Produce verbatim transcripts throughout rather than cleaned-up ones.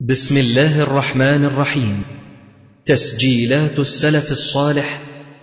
بسم الله الرحمن الرحيم. تسجيلات السلف الصالح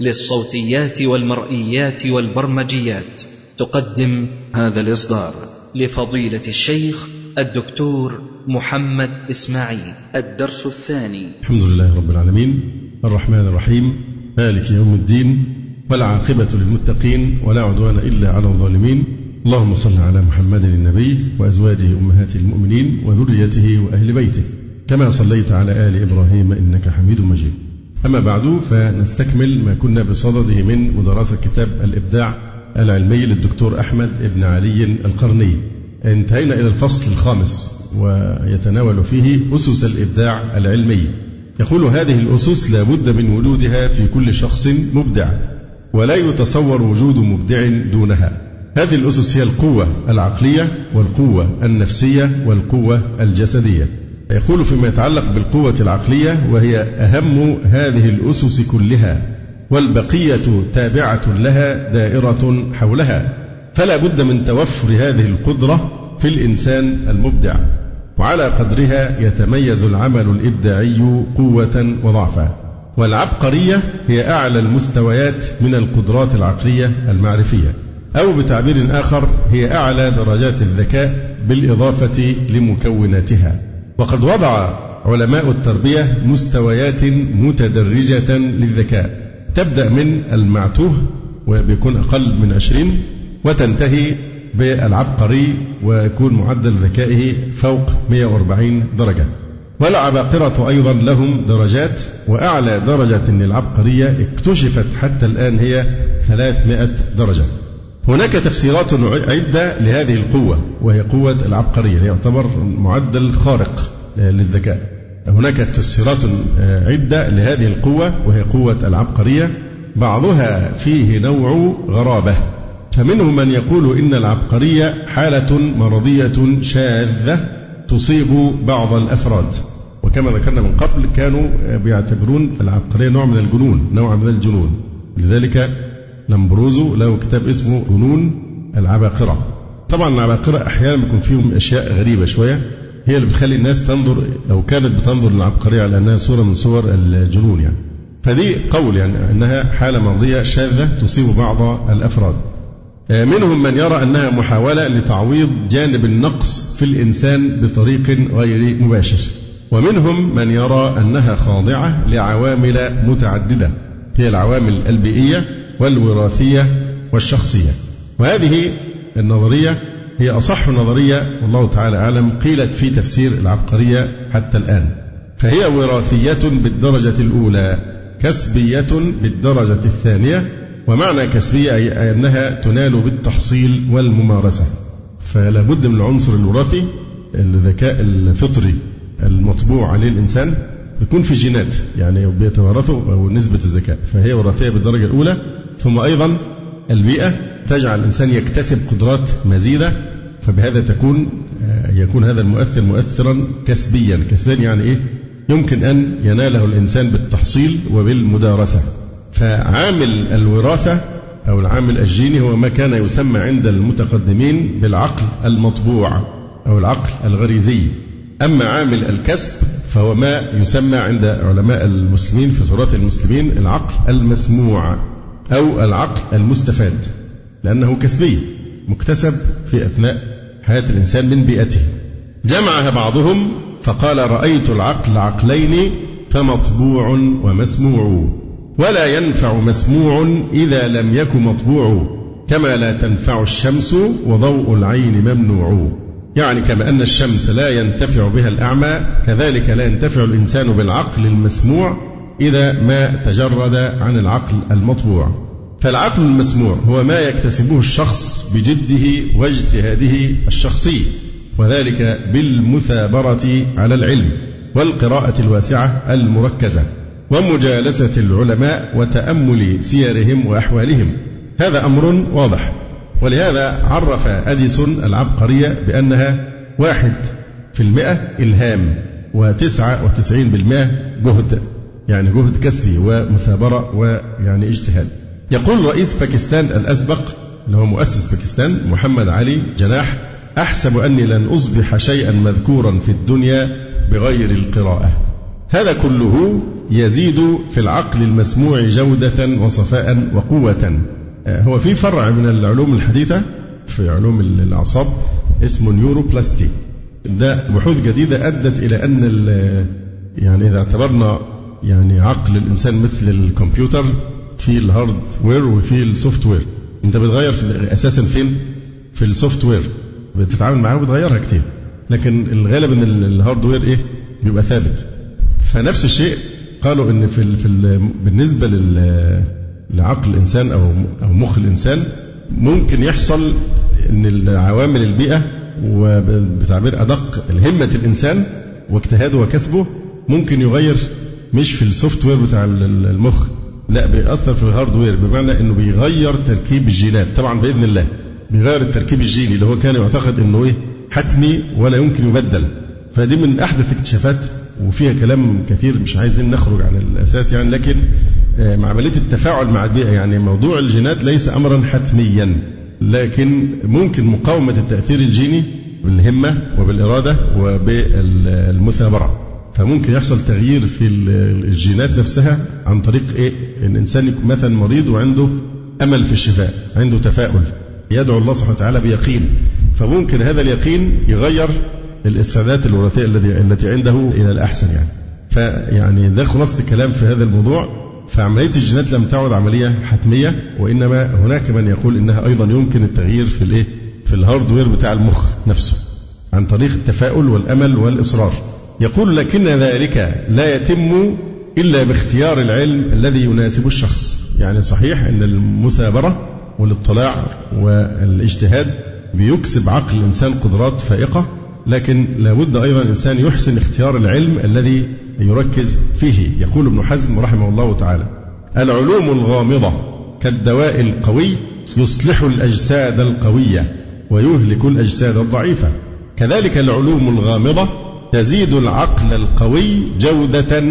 للصوتيات والمرئيات والبرمجيات تقدم هذا الإصدار لفضيلة الشيخ الدكتور محمد إسماعيل. الدرس الثاني. الحمد لله رب العالمين الرحمن الرحيم مالك يوم الدين والعاقبة للمتقين ولا عدوان إلا على الظالمين. اللهم صل على محمد النبي وأزواجه أمهات المؤمنين وذريته وأهل بيته كما صليت على آل إبراهيم إنك حميد مجيد. أما بعد فنستكمل ما كنا بصدده من مدرسة كتاب الإبداع العلمي للدكتور أحمد بن علي القرني. انتهينا إلى الفصل الخامس ويتناول فيه أسس الإبداع العلمي. يقول هذه الأسس لا بد من وجودها في كل شخص مبدع ولا يتصور وجود مبدع دونها. هذه الأسس هي القوة العقلية والقوة النفسية والقوة الجسدية. يقول فيما يتعلق بالقوة العقلية وهي أهم هذه الأسس كلها والبقية تابعة لها دائرة حولها، فلا بد من توفر هذه القدرة في الإنسان المبدع، وعلى قدرها يتميز العمل الإبداعي قوة وضعفا. والعبقرية هي أعلى المستويات من القدرات العقلية المعرفية، أو بتعبير آخر هي أعلى درجات الذكاء بالإضافة لمكوناتها. وقد وضع علماء التربية مستويات متدرجة للذكاء، تبدأ من المعتوه وبيكون أقل من عشرين وتنتهي بالعبقري ويكون معدل ذكائه فوق مئة وأربعين درجة. والعباقرة أيضا لهم درجات، وأعلى درجة للعبقرية اكتشفت حتى الآن هي ثلاثمائة درجة. هناك تفسيرات عدة لهذه القوة وهي قوة العبقرية، يعتبر معدل خارق للذكاء. هناك تفسيرات عدة لهذه القوة وهي قوة العبقرية، بعضها فيه نوع غرابة، فمنهم من يقول إن العبقرية حالة مرضية شاذة تصيب بعض الأفراد، وكما ذكرنا من قبل كانوا بيعتبرون العبقرية نوع من الجنون، نوع من الجنون. لذلك لامبروزو له كتاب اسمه جنون العباقرة. طبعا العباقرة أحيانا بيكون فيهم أشياء غريبة شوية هي اللي بتخلي الناس تنظر أو كانت بتنظر للعبقرية على أنها صورة من صور الجنون يعني. فدي قول يعني أنها حالة مرضية شاذة تصيب بعض الأفراد. منهم من يرى أنها محاولة لتعويض جانب النقص في الإنسان بطريق غير مباشر، ومنهم من يرى أنها خاضعة لعوامل متعددة هي العوامل البيئية والوراثية والشخصية. وهذه النظرية هي أصح نظرية والله تعالى أعلم قيلت في تفسير العبقرية حتى الآن. فهي وراثية بالدرجة الأولى، كسبية بالدرجة الثانية. ومعنى كسبية أي أنها تنال بالتحصيل والممارسة، فلا بد من العنصر الوراثي، الذكاء الفطري المطبوع عليه الإنسان يكون في جينات يعني بيتوارثوا أو نسبة الذكاء، فهي وراثية بالدرجة الأولى. ثم أيضا البيئة تجعل الإنسان يكتسب قدرات مزيدة، فبهذا تكون يكون هذا المؤثر مؤثرا كسبيا. كسبيا يعني إيه؟ يمكن أن يناله الإنسان بالتحصيل وبالمدارسة. فعامل الوراثة أو العامل الجيني هو ما كان يسمى عند المتقدمين بالعقل المطبوع أو العقل الغريزي. أما عامل الكسب فهو ما يسمى عند علماء المسلمين في تراث المسلمين العقل المسموع أو العقل المستفاد، لأنه كسبي مكتسب في أثناء حياة الإنسان من بيئته. جمعها بعضهم فقال رأيت العقل عقلين فمطبوع ومسموع، ولا ينفع مسموع إذا لم يكن مطبوع، كما لا تنفع الشمس وضوء العين ممنوع. يعني كما أن الشمس لا ينتفع بها الأعمى كذلك لا ينتفع الإنسان بالعقل المسموع إذا ما تجرد عن العقل المطبوع. فالعقل المسموع هو ما يكتسبه الشخص بجده واجتهاده الشخصي، وذلك بالمثابرة على العلم والقراءة الواسعة المركزة ومجالسة العلماء وتأمل سيرهم وأحوالهم. هذا أمر واضح. ولهذا عرف أديسون العبقرية بأنها واحد في المئة إلهام وتسعة وتسعين بالمئة جهد، يعني جهد كسبي ومثابرة ويعني اجتهاد. يقول رئيس باكستان الأسبق اللي هو مؤسس باكستان محمد علي جناح: أحسب أني لن أصبح شيئا مذكورا في الدنيا بغير القراءة. هذا كله يزيد في العقل المسموع جودة وصفاء وقوة. هو في فرع من العلوم الحديثة في علوم الأعصاب اسمه نيوروبلاستي. ده بحوث جديدة أدت إلى أن يعني إذا اعتبرنا يعني عقل الإنسان مثل الكمبيوتر، في الهاردوير وفي السوفت وير. أنت بتغير في أساسا فين؟ في السوفت وير بتتعامل معاه وبتغيرها كتير، لكن الغالب أن الهاردوير إيه؟ بيبقى ثابت. فنفس الشيء قالوا أن في في بالنسبة لعقل الإنسان أو أو مخ الإنسان ممكن يحصل أن العوامل البيئة وبتعبير أدق الهمة الإنسان واجتهاده وكسبه ممكن يغير مش في السوفت وير بتاع المخ، لا بيأثر في الهاردوير، بمعنى انه بيغير تركيب الجينات. طبعا بإذن الله بيغير التركيب الجيني اللي هو كان يعتقد انه ايه حتمي ولا يمكن يبدل. فدي من احدث اكتشافات وفيها كلام كثير مش عايزين نخرج عن الاساس يعني، لكن مع عملية التفاعل مع البيئة يعني موضوع الجينات ليس امرا حتميا، لكن ممكن مقاومة التأثير الجيني بالهمة وبالإرادة وبالمثابرة. فممكن يحصل تغيير في الجينات نفسها عن طريق إيه؟ الإنسان يكون مثلا مريض وعنده أمل في الشفاء، عنده تفاؤل، يدعو الله سبحانه وتعالى بيقين، فممكن هذا اليقين يغير الاستعدادات الوراثية التي عنده إلى الأحسن يعني. فيعني ده خلاصة الكلام في هذا الموضوع. فعملية الجينات لم تعد عملية حتمية، وإنما هناك من يقول إنها أيضا يمكن التغيير في الإيه؟ في الهاردوير بتاع المخ نفسه عن طريق التفاؤل والأمل والإصرار. يقول لكن ذلك لا يتم إلا باختيار العلم الذي يناسب الشخص. يعني صحيح أن المثابرة والاطلاع والاجتهاد بيكسب عقل الإنسان قدرات فائقة، لكن لابد أيضا الإنسان يحسن اختيار العلم الذي يركز فيه. يقول ابن حزم رحمه الله تعالى: العلوم الغامضة كالدواء القوي يصلح الأجساد القوية ويهلك الأجساد الضعيفة، كذلك العلوم الغامضة تزيد العقل القوي جودة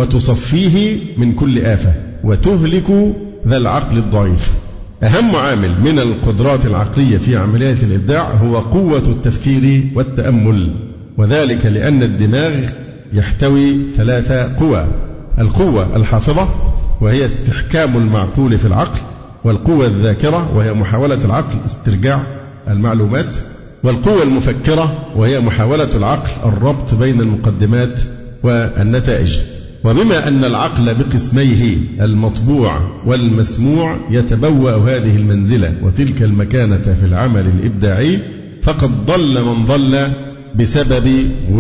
وتصفيه من كل آفة وتهلك ذا العقل الضعيف. أهم عامل من القدرات العقلية في عمليات الإبداع هو قوة التفكير والتأمل، وذلك لأن الدماغ يحتوي ثلاث قوى: القوة الحافظة وهي استحكام المعقول في العقل، والقوة الذاكرة وهي محاولة العقل استرجاع المعلومات، والقوة المفكرة وهي محاولة العقل الربط بين المقدمات والنتائج. وبما أن العقل بقسميه المطبوع والمسموع يتبوأ هذه المنزلة وتلك المكانة في العمل الإبداعي، فقد ضل من ضل بسبب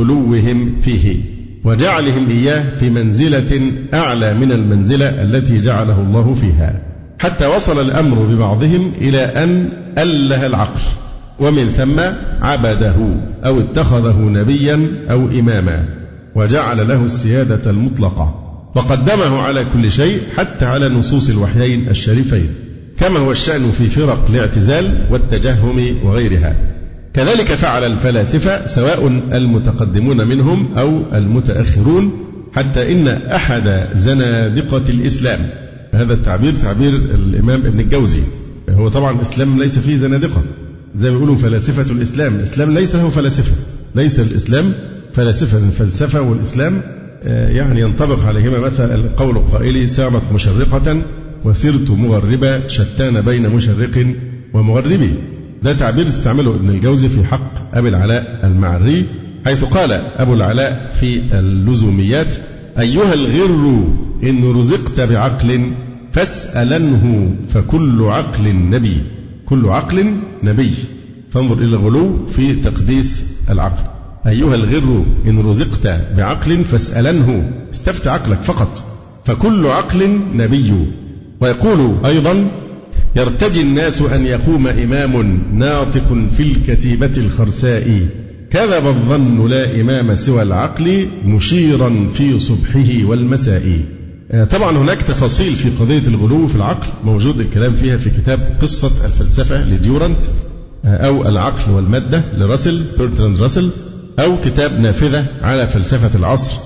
غلوهم فيه وجعلهم إياه في منزلة أعلى من المنزلة التي جعله الله فيها، حتى وصل الأمر ببعضهم إلى أن أله العقل، ومن ثم عبده أو اتخذه نبيا أو إماما وجعل له السيادة المطلقة، وقدمه على كل شيء حتى على نصوص الوحيين الشريفين، كما هو الشأن في فرق الاعتزال والتجهم وغيرها. كذلك فعل الفلاسفة سواء المتقدمون منهم أو المتأخرون، حتى إن أحد زنادقة الإسلام، هذا التعبير تعبير الإمام ابن الجوزي، هو طبعا الإسلام ليس فيه زنادقة زي ما يقولوا فلاسفة الإسلام، الإسلام ليس له فلاسفة، ليس الإسلام فلاسفة. الفلسفة والإسلام يعني ينطبق عليهما مثل قول القائل: سامت مشرقة وسرت مغربة شتان بين مشرق ومغربي. ده تعبير استعمله ابن الجوزي في حق أبي العلاء المعري، حيث قال أبو العلاء في اللزوميات: أيها الغر إن رزقت بعقل فاسألنه فكل عقل نبي. كل عقل نبي. فانظر إلى الغلو في تقديس العقل. أيها الغر إن رزقت بعقل فاسألنه، استفت عقلك فقط، فكل عقل نبي. ويقول أيضا: يرتجي الناس أن يقوم إمام ناطق في الكتيبة الخرساء، كذب الظن لا إمام سوى العقل مشيرا في صبحه والمساء. طبعا هناك تفاصيل في قضية الغلو في العقل موجود الكلام فيها في كتاب قصة الفلسفة لديورانت، أو العقل والمادة لراسل برتراند راسل، أو كتاب نافذة على فلسفة العصر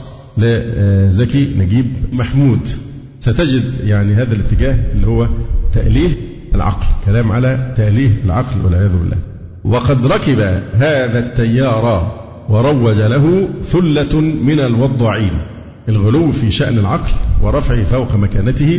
لزكي نجيب محمود. ستجد يعني هذا الاتجاه اللي هو تأليه العقل، كلام على تأليه العقل والعياذ بالله. وقد ركب هذا التيار وروج له ثلة من الوضاعين، الغلو في شأن العقل ورفعه فوق مكانته.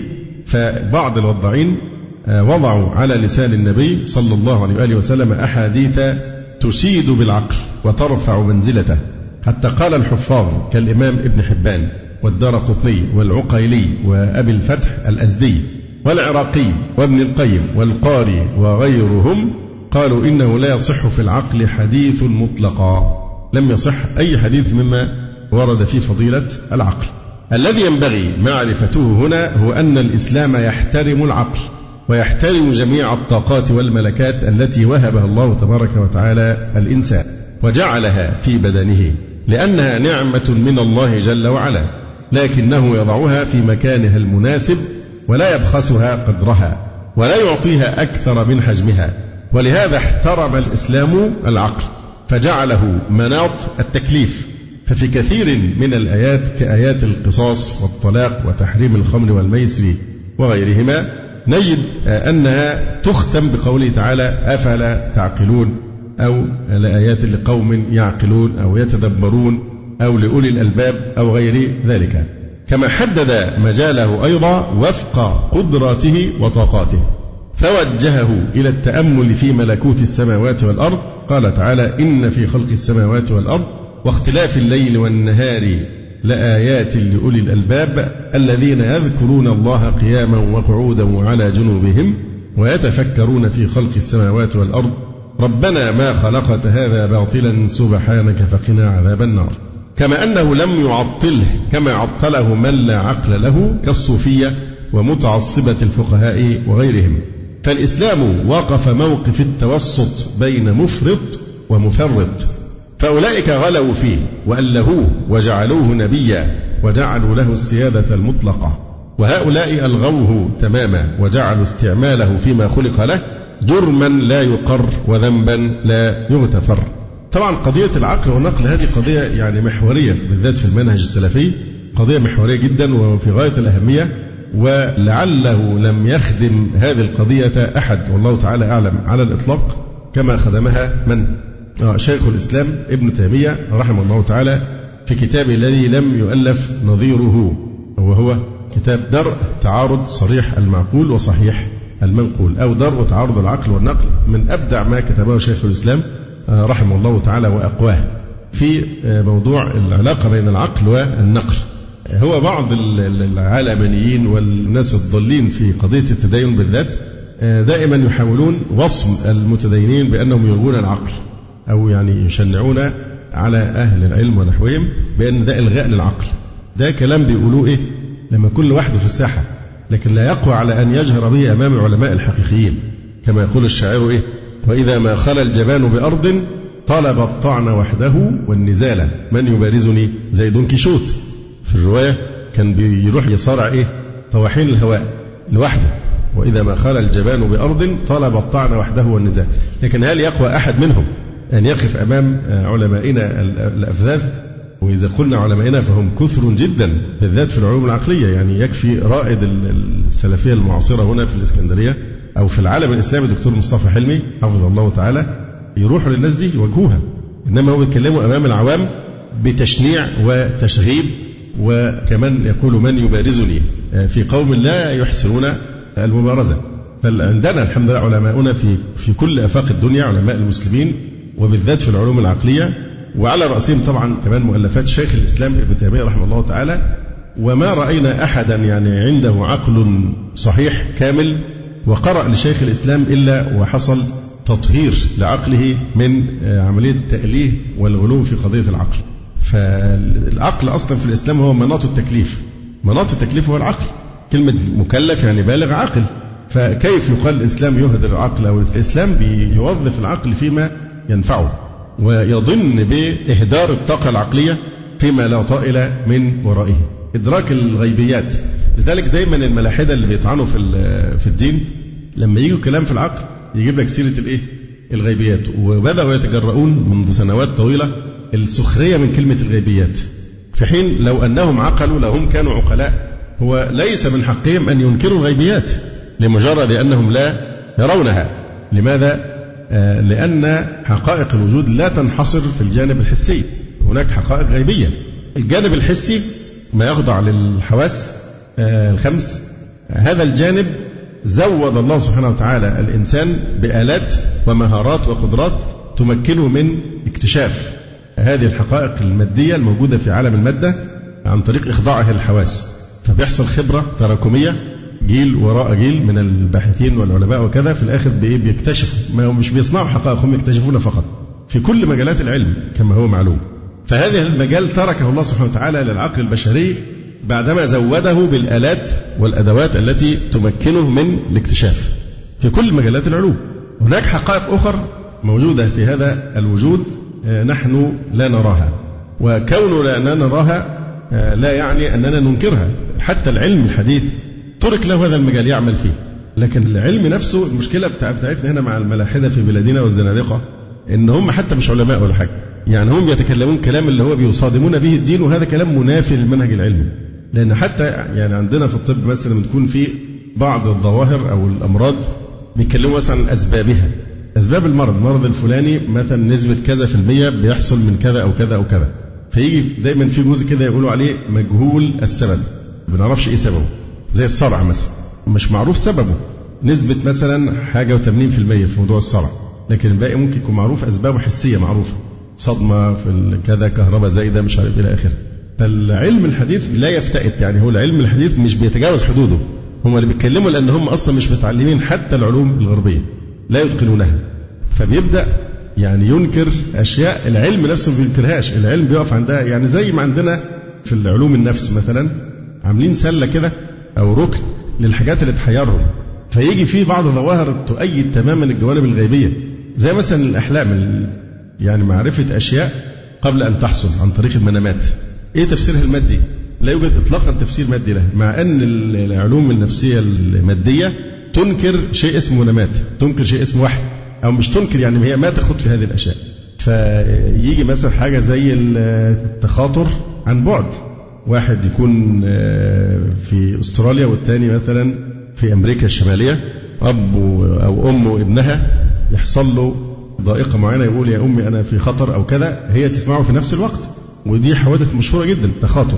فبعض الوضاعين وضعوا على لسان النبي صلى الله عليه وآله وسلم أحاديث تشيد بالعقل وترفع منزلته، حتى قال الحفاظ كالإمام ابن حبان والدارقطني والعقيلي وأبي الفتح الأزدي والعراقي وابن القيم والقاري وغيرهم، قالوا إنه لا يصح في العقل حديث مطلقا، لم يصح أي حديث مما ورد في فضيلة العقل. الذي ينبغي معرفته هنا هو أن الإسلام يحترم العقل ويحترم جميع الطاقات والملكات التي وهبها الله تبارك وتعالى الإنسان وجعلها في بدنه، لأنها نعمة من الله جل وعلا، لكنه يضعها في مكانها المناسب ولا يبخسها قدرها ولا يعطيها أكثر من حجمها. ولهذا احترم الإسلام العقل فجعله مناط التكليف. ففي كثير من الآيات كآيات القصاص والطلاق وتحريم الخمر والميسر وغيرهما نجد أنها تختم بقوله تعالى أفلا تعقلون، أو لآيات لقوم يعقلون أو يتدبرون أو لأولي الألباب أو غير ذلك، كما حدد مجاله أيضا وفق قدراته وطاقاته فوجهه إلى التأمل في ملكوت السماوات والأرض. قال تعالى إن في خلق السماوات والأرض واختلاف الليل والنهار لآيات لأولي الألباب الذين يذكرون الله قياما وقعودا وعلى جنوبهم ويتفكرون في خلق السماوات والأرض ربنا ما خلقت هذا باطلا سبحانك فقنا عذاب النار. كما أنه لم يعطله كما عطله من لا عقل له كالصوفية ومتعصبة الفقهاء وغيرهم. فالإسلام وقف موقف التوسط بين مفرط ومفرط، فأولئك غلوا فيه وألهوه وجعلوه نبيا وجعلوا له السيادة المطلقة، وهؤلاء ألغوه تماما وجعلوا استعماله فيما خلق له جرما لا يقر وذنبا لا يغتفر. طبعا قضية العقل والنقل هذه قضية يعني محورية بالذات في المنهج السلفي، قضية محورية جدا وفي غاية الأهمية، ولعله لم يخدم هذه القضية أحد والله تعالى أعلم على الإطلاق كما خدمها من شيخ الإسلام ابن تيمية رحمه الله تعالى في كتابه الذي لم يؤلف نظيره، وهو كتاب درء تعارض صريح المعقول وصحيح المنقول، أو درء تعارض العقل والنقل، من أبدع ما كتبه شيخ الإسلام رحمه الله تعالى وأقواه في موضوع العلاقة بين العقل والنقل. هو بعض العالمانيين والناس الضالين في قضية التدين بالذات دائما يحاولون وصم المتدينين بأنهم يلغون العقل أو يعني يشنعون على أهل العلم ونحوهم بأن ده إلغاء للعقل. ده كلام بيقولوه إيه لما كل واحد في الساحة، لكن لا يقوى على أن يجهر به أمام العلماء الحقيقيين، كما يقول الشاعر إيه وإذا ما خلى الجبان بأرض طلب الطعن وحده والنزال من يبارزني زي دون كيشوت. في الرواية كان بيروح يصارع إيه طواحين الهواء لوحده، وإذا ما خلى الجبان بأرض طلب الطعن وحده والنزال. لكن هل يقوى أحد منهم أن يقف أمام علمائنا الأفذاذ؟ وإذا قلنا علمائنا فهم كثر جدا بالذات في العلوم العقلية، يعني يكفي رائد السلفية المعاصرة هنا في الإسكندرية أو في العالم الإسلامي دكتور مصطفى حلمي حفظه الله تعالى يروحوا للناس دي يواجهوها، إنما هو بيتكلموا أمام العوام بتشنيع وتشغيب، وكمان يقول من يبارزني في قوم لا يحسنون المبارزة. فعندنا الحمد لله علماؤنا في في كل آفاق الدنيا، علماء المسلمين وبالذات في العلوم العقلية، وعلى رأسهم طبعا كمان مؤلفات شيخ الإسلام ابن تيمية رحمه الله تعالى. وما رأينا أحدا يعني عنده عقل صحيح كامل وقرأ لشيخ الإسلام إلا وحصل تطهير لعقله من عملية التأليه والغلو في قضية العقل. فالعقل أصلا في الإسلام هو مناط التكليف، مناط التكليف هو العقل، كلمة مكلف يعني بالغ عاقل. فكيف يقال الإسلام يهدر العقل؟ أو الإسلام بيوظف العقل فيما ينفعه ويظن بإهدار الطاقة العقلية فيما لا طائل من ورائه. إدراك الغيبيات، لذلك دايما الملاحدة اللي بيطعنوا في في الدين لما يجوا كلام في العقل يجيب لك سيرة الإيه الغيبيات، وبدأوا يتجرؤون منذ سنوات طويلة السخرية من كلمة الغيبيات، في حين لو أنهم عقلوا لو هم كانوا عقلاء هو ليس من حقهم أن ينكروا الغيبيات لمجرد أنهم لا يرونها. لماذا؟ لأن حقائق الوجود لا تنحصر في الجانب الحسي، هناك حقائق غيبية. الجانب الحسي ما يخضع للحواس الخمس، هذا الجانب زود الله سبحانه وتعالى الإنسان بآلات ومهارات وقدرات تمكنه من اكتشاف هذه الحقائق المادية الموجودة في عالم المادة عن طريق إخضاعها للحواس. فبيحصل خبرة تراكمية جيل وراء جيل من الباحثين والعلماء وكذا، في الآخر بيكتشفوا، ما مش بيصنعوا حقائق، هم يكتشفون فقط في كل مجالات العلم كما هو معلوم. فهذا المجال تركه الله سبحانه وتعالى للعقل البشري بعدما زوده بالآلات والأدوات التي تمكنه من الاكتشاف في كل مجالات العلوم. هناك حقائق أخرى موجودة في هذا الوجود نحن لا نراها، وكوننا لا نراها لا يعني أننا ننكرها. حتى العلم الحديث ترك له هذا المجال يعمل فيه، لكن العلم نفسه المشكلة بتاعتنا هنا مع الملاحدة في بلادنا والزنادقة إن هم حتى مش علماء ولا حاجة، يعني هم يتكلمون كلام اللي هو بيصادمون به الدين، وهذا كلام منافي للمنهج العلمي. لأن حتى يعني عندنا في الطب مثلا بتكون في بعض الظواهر أو الأمراض بيتكلموا مثلا عن أسبابها، أسباب المرض، المرض الفلاني مثلا نسبة كذا في المية بيحصل من كذا أو كذا أو كذا، فيجي دايما في جزء كده يقولوا عليه مجهول السبب، ما بنعرفش إيه سببه. زي الصرع مثلا مش معروف سببه، نسبة مثلا حاجة وثمانين في المية في موضوع الصرع، لكن الباقي ممكن يكون معروف أسبابه حسية معروفة، صدمة في كذا، كهرباء زايدة، مش عارف إلى آخره. فالعلم الحديث لا يفتئت، يعني هو العلم الحديث مش بيتجاوز حدوده، هم اللي بيتكلموا لأن هم أصلا مش متعلمين حتى العلوم الغربية، لا يتقنونها، فبيبدأ يعني ينكر أشياء العلم نفسه ما بينكرهاش، العلم بيقف عندها. يعني زي ما عندنا في العلوم النفس مثلا عاملين سلة كده أو ركن للحاجات اللي تحيرهم، فيجي فيه بعض الظواهر تؤيد تماما الجوانب الغيبية، زي مثلا الأحلام، يعني معرفة أشياء قبل أن تحصل عن طريق المنامات. إيه تفسيرها المادي؟ لا يوجد إطلاقا تفسير مادي لها، مع أن العلوم النفسية المادية تنكر شيء اسمه منامات، تنكر شيء اسمه وحي، أو مش تنكر يعني هي ما تخوض في هذه الأشياء. فيجي مثلا حاجة زي التخاطر عن بعد، واحد يكون في أستراليا والتاني مثلا في أمريكا الشمالية، أب أو أم وابنها يحصل له ضائقة معينة، يقول يا أمي أنا في خطر أو كذا، هي تسمعه في نفس الوقت، ودي حوادث مشهورة جدا تخاطر.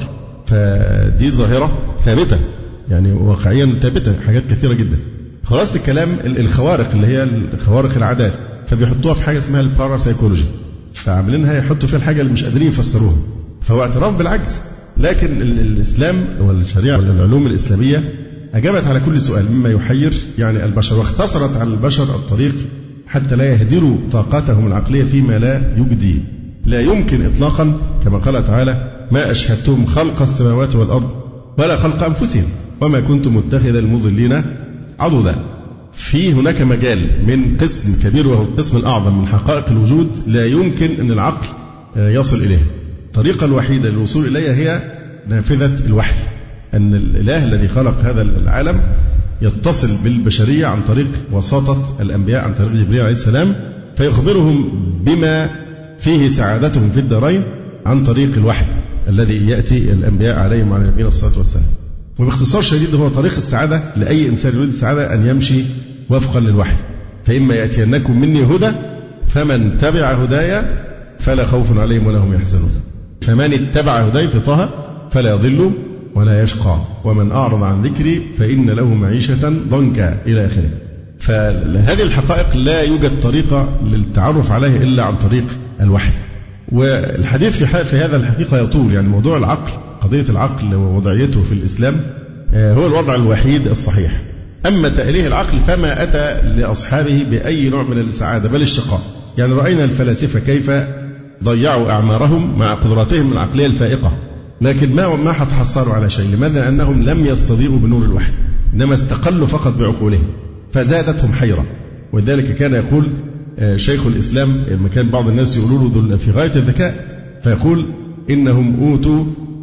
فدي ظاهرة ثابتة يعني واقعيا ثابتة، حاجات كثيرة جدا. خلاص الكلام الخوارق اللي هي خوارق العادات، فبيحطوها في حاجة اسمها الباراسايكولوجي، فعاملينها يحطوا فيها الحاجة اللي مش قادرين يفسروها، فهو اعتراف بالعجز. لكن الإسلام والشريعة والعلوم الإسلامية أجابت على كل سؤال مما يحير يعني البشر، واختصرت على البشر الطريق حتى لا يهدروا طاقتهم العقلية فيما لا يجدي. لا يمكن إطلاقا كما قال تعالى ما أشهدتهم خلق السماوات والأرض ولا خلق أنفسهم وما كنت متخذ المضلين عضدا. في هناك مجال من قسم كبير وهو القسم الأعظم من حقائق الوجود لا يمكن أن العقل يصل إليه. الطريقة الوحيدة للوصول إليها هي نافذة الوحي، أن الإله الذي خلق هذا العالم يتصل بالبشرية عن طريق وساطة الأنبياء، عن طريق جبريل عليه السلام، فيخبرهم بما فيه سعادتهم في الدارين عن طريق الوحي الذي يأتي الأنبياء عليهم وعلى نبينا الصلاة والسلام. وباختصار شديد هو طريق السعادة لأي إنسان يريد السعادة أن يمشي وفقا للوحي. فإما يأتينكم مني هدى فمن تبع هدايا فلا خوف عليهم ولا هم يحزنون، فمن اتبع هداي في طه فلا يضل ولا يشقى ومن أعرض عن ذكري فإن له معيشة ضنكا إلى آخره. فهذه الحقائق لا يوجد طريقة للتعرف عليها إلا عن طريق الوحي. والحديث في, في هذا الحقيقة يطول، يعني موضوع العقل، قضية العقل ووضعيته في الإسلام هو الوضع الوحيد الصحيح. أما تأليه العقل فما أتى لأصحابه بأي نوع من السعادة بل الشقاء. يعني رأينا الفلاسفة كيف ضيعوا أعمارهم مع قدراتهم العقلية الفائقة، لكن ما ما حتحصلوا على شيء. لماذا؟ لأنهم لم يستضيئوا بنور الوحي، إنما استقلوا فقط بعقولهم فزادتهم حيرة. ولذلك كان يقول شيخ الإسلام لما كان بعض الناس يقولوا له في غاية الذكاء، فيقول إنهم أوتوا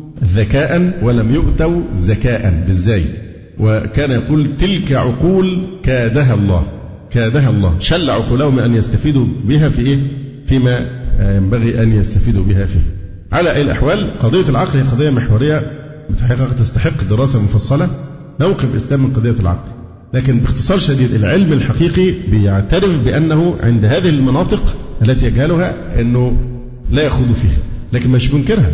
ذكاء ولم يؤتوا ذكاء بالزاي. وكان يقول تلك عقول كادها الله، كادها الله شل عقولهم أن يستفيدوا بها في إيه؟ فيما ينبغي أن يستفيدوا بها فيه. على أي الأحوال قضية العقل هي قضية محورية بتحقيق تستحق دراسة مفصلة. موقف الإسلام من قضية العقل لكن باختصار شديد العلم الحقيقي بيعترف بأنه عند هذه المناطق التي يجهلها أنه لا يخوض فيها، لكن مش بينكرها.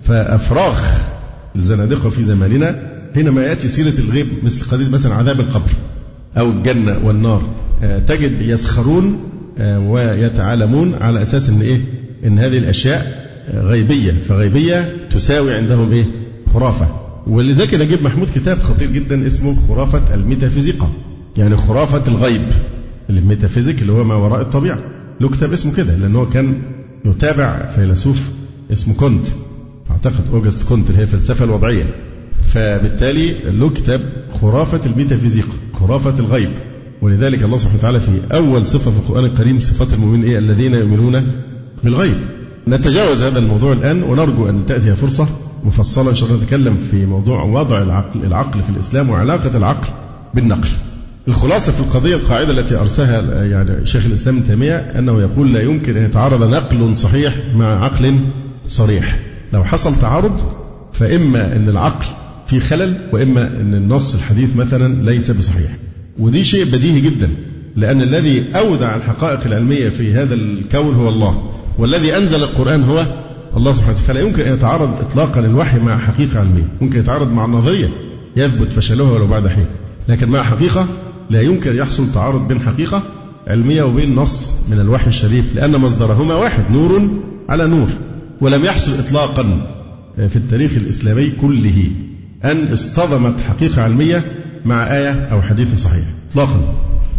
فأفراخ الزنادقة في زماننا حينما يأتي سيرة الغيب مثل قضية مثلا عذاب القبر أو الجنة والنار، تجد يسخرون ويتعالمون على أساس أن إيه؟ أن هذه الأشياء غيبية، فغيبية تساوي عندهم إيه؟ خرافة. ولذلك نجيب محمود كتاب خطير جدا اسمه خرافة الميتافيزيقا، يعني خرافة الغيب، الميتافيزيك اللي هو ما وراء الطبيعة. له كتاب اسمه كده لأنه كان يتابع فيلسوف اسمه كونت، أعتقد أوجست كونت، اللي هي الفلسفة الوضعية. فبالتالي له كتاب خرافة الميتافيزيقا، خرافة الغيب. ولذلك الله سبحانه وتعالى في أول صفة في القرآن الكريم صفات المؤمنين إيه؟ الذين يؤمنون بالغيب. نتجاوز هذا الموضوع الآن، ونرجو أن تأتي فرصة مفصلة إن شاء الله نتكلم في موضوع وضع العقل, العقل في الإسلام وعلاقة العقل بالنقل. الخلاصة في القضية القاعدة التي أرساها يعني شيخ الإسلام ابن تيمية أنه يقول لا يمكن أن يتعارض نقل صحيح مع عقل صريح. لو حصل تعارض فإما أن العقل في خلل، وإما أن النص الحديث مثلا ليس بصحيح. ودي شيء بديهي جدا، لأن الذي أودع الحقائق العلمية في هذا الكون هو الله، والذي أنزل القرآن هو الله سبحانه وتعالى. فلا يمكن أن يتعارض إطلاقا الوحي مع حقيقة علمية. ممكن يتعارض مع النظرية يثبت فشلها ولو بعد حين، لكن مع حقيقة لا يمكن يحصل تعارض بين حقيقة علمية وبين نص من الوحي الشريف، لأن مصدرهما واحد، نور على نور. ولم يحصل إطلاقا في التاريخ الإسلامي كله أن اصطدمت حقيقة علمية مع آية أو حديث صحيح إطلاقا.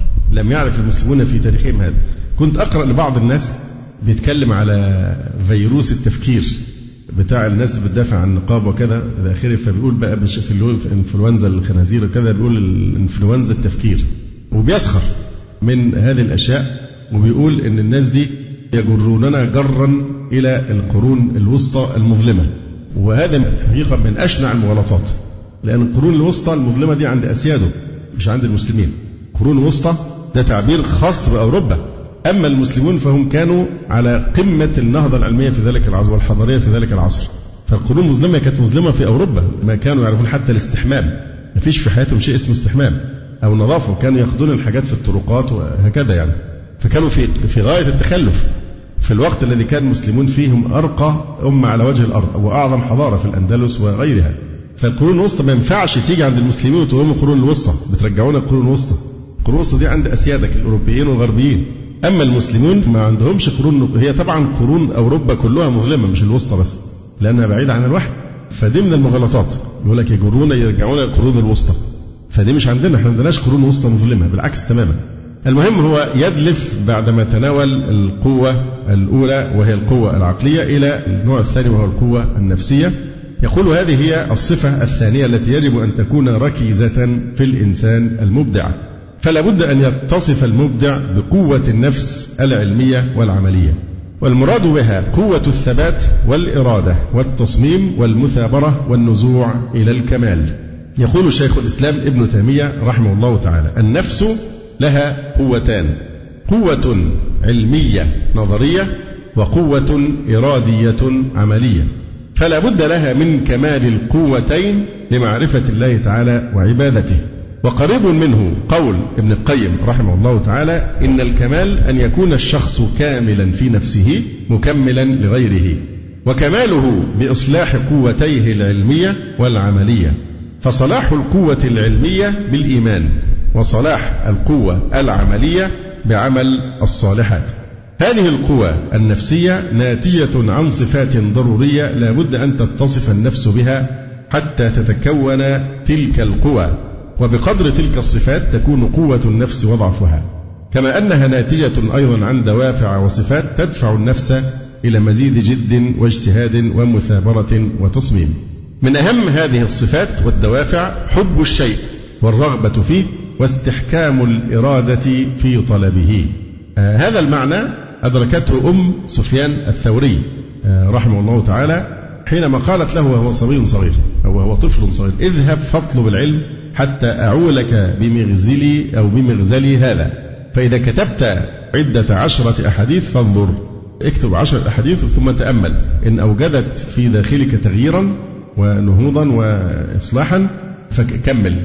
لم يعرف المسلمون في تاريخهم هذا. كنت أقرأ لبعض الناس بيتكلم على فيروس التفكير بتاع الناس اللي بتدافع عن النقاب وكذا إلى آخره، فبيقول بقى في إنفلونزا الخنازير وكذا، بيقول الإنفلونزا التفكير، وبيسخر من هذه الأشياء، وبيقول إن الناس دي يجروننا جرا إلى القرون الوسطى المظلمة. وهذا حقيقة من أشنع المغالطات، لأن القرون الوسطى المظلمة دي عند أسياده مش عند المسلمين. القرون الوسطى ده تعبير خاص بأوروبا، أما المسلمون فهم كانوا على قمة النهضة العلمية في ذلك العصر والحضارية في ذلك العصر. فالقرون المظلمة كانت مظلمة في أوروبا، ما كانوا يعرفون حتى الاستحمام، ما فيش في حياتهم شيء اسمه استحمام أو نظافة، كانوا يأخذون الحاجات في الطرقات وهكذا يعني. فكانوا في في غاية التخلف في الوقت الذي كان المسلمون فيهم أرقى أمة على وجه الأرض وأعظم حضارة في الأندلس وغيرها. فالقرون الوسطى ما ينفعش تيجي عند المسلمين وتقول لهم القرون الوسطى، بترجعونا القرون الوسطى. القرون الوسطى دي عند أسيادك الأوروبيين والغربيين، أما المسلمون ما عندهمش قرون. هي طبعا قرون أوروبا كلها مظلمة مش الوسطى بس، لأنها بعيدة عن الوحي. فدي من المغالطات، يقول لك يجرونا يرجعونا القرون الوسطى، فدي مش عندنا. احنا ما عندناش قرون وسطى مظلمة، بالعكس تماما. المهم هو يدلف بعدما تناول القوة الأولى وهي القوة العقلية إلى النوع الثاني وهو القوة النفسية. يقول هذه هي الصفة الثانية التي يجب أن تكون ركيزة في الإنسان المبدع. فلا بد أن يتصف المبدع بقوة النفس العلمية والعملية، والمراد بها قوة الثبات والإرادة والتصميم والمثابرة والنزوع إلى الكمال. يقول شيخ الإسلام ابن تيمية رحمه الله تعالى: النفس لها قوتان، قوة علمية نظرية وقوة إرادية عملية، فلا بد لها من كمال القوتين لمعرفة الله تعالى وعبادته. وقريب منه قول ابن القيم رحمه الله تعالى: إن الكمال أن يكون الشخص كاملا في نفسه مكملا لغيره، وكماله بإصلاح قوتيه العلمية والعملية. فصلاح القوة العلمية بالإيمان، وصلاح القوة العملية بعمل الصالحات. هذه القوى النفسية ناتجة عن صفات ضرورية لا بد أن تتصف النفس بها حتى تتكون تلك القوى، وبقدر تلك الصفات تكون قوة النفس وضعفها، كما أنها ناتجة أيضا عن دوافع وصفات تدفع النفس إلى مزيد جد واجتهاد ومثابرة وتصميم. من أهم هذه الصفات والدوافع حب الشيء والرغبة فيه واستحكام الإرادة في طلبه. آه هذا المعنى أدركته أم سفيان الثوري آه رحمه الله تعالى حينما قالت له وهو صبي صغير أو وهو طفل صغير: اذهب فاطلب العلم حتى أعولك بمغزلي أو بمغزلي هذا، فإذا كتبت عدة عشرة أحاديث فانظر، اكتب عشرة أحاديث ثم تأمل، إن أوجدت في داخلك تغييرا ونهوضا وإصلاحا فكمل،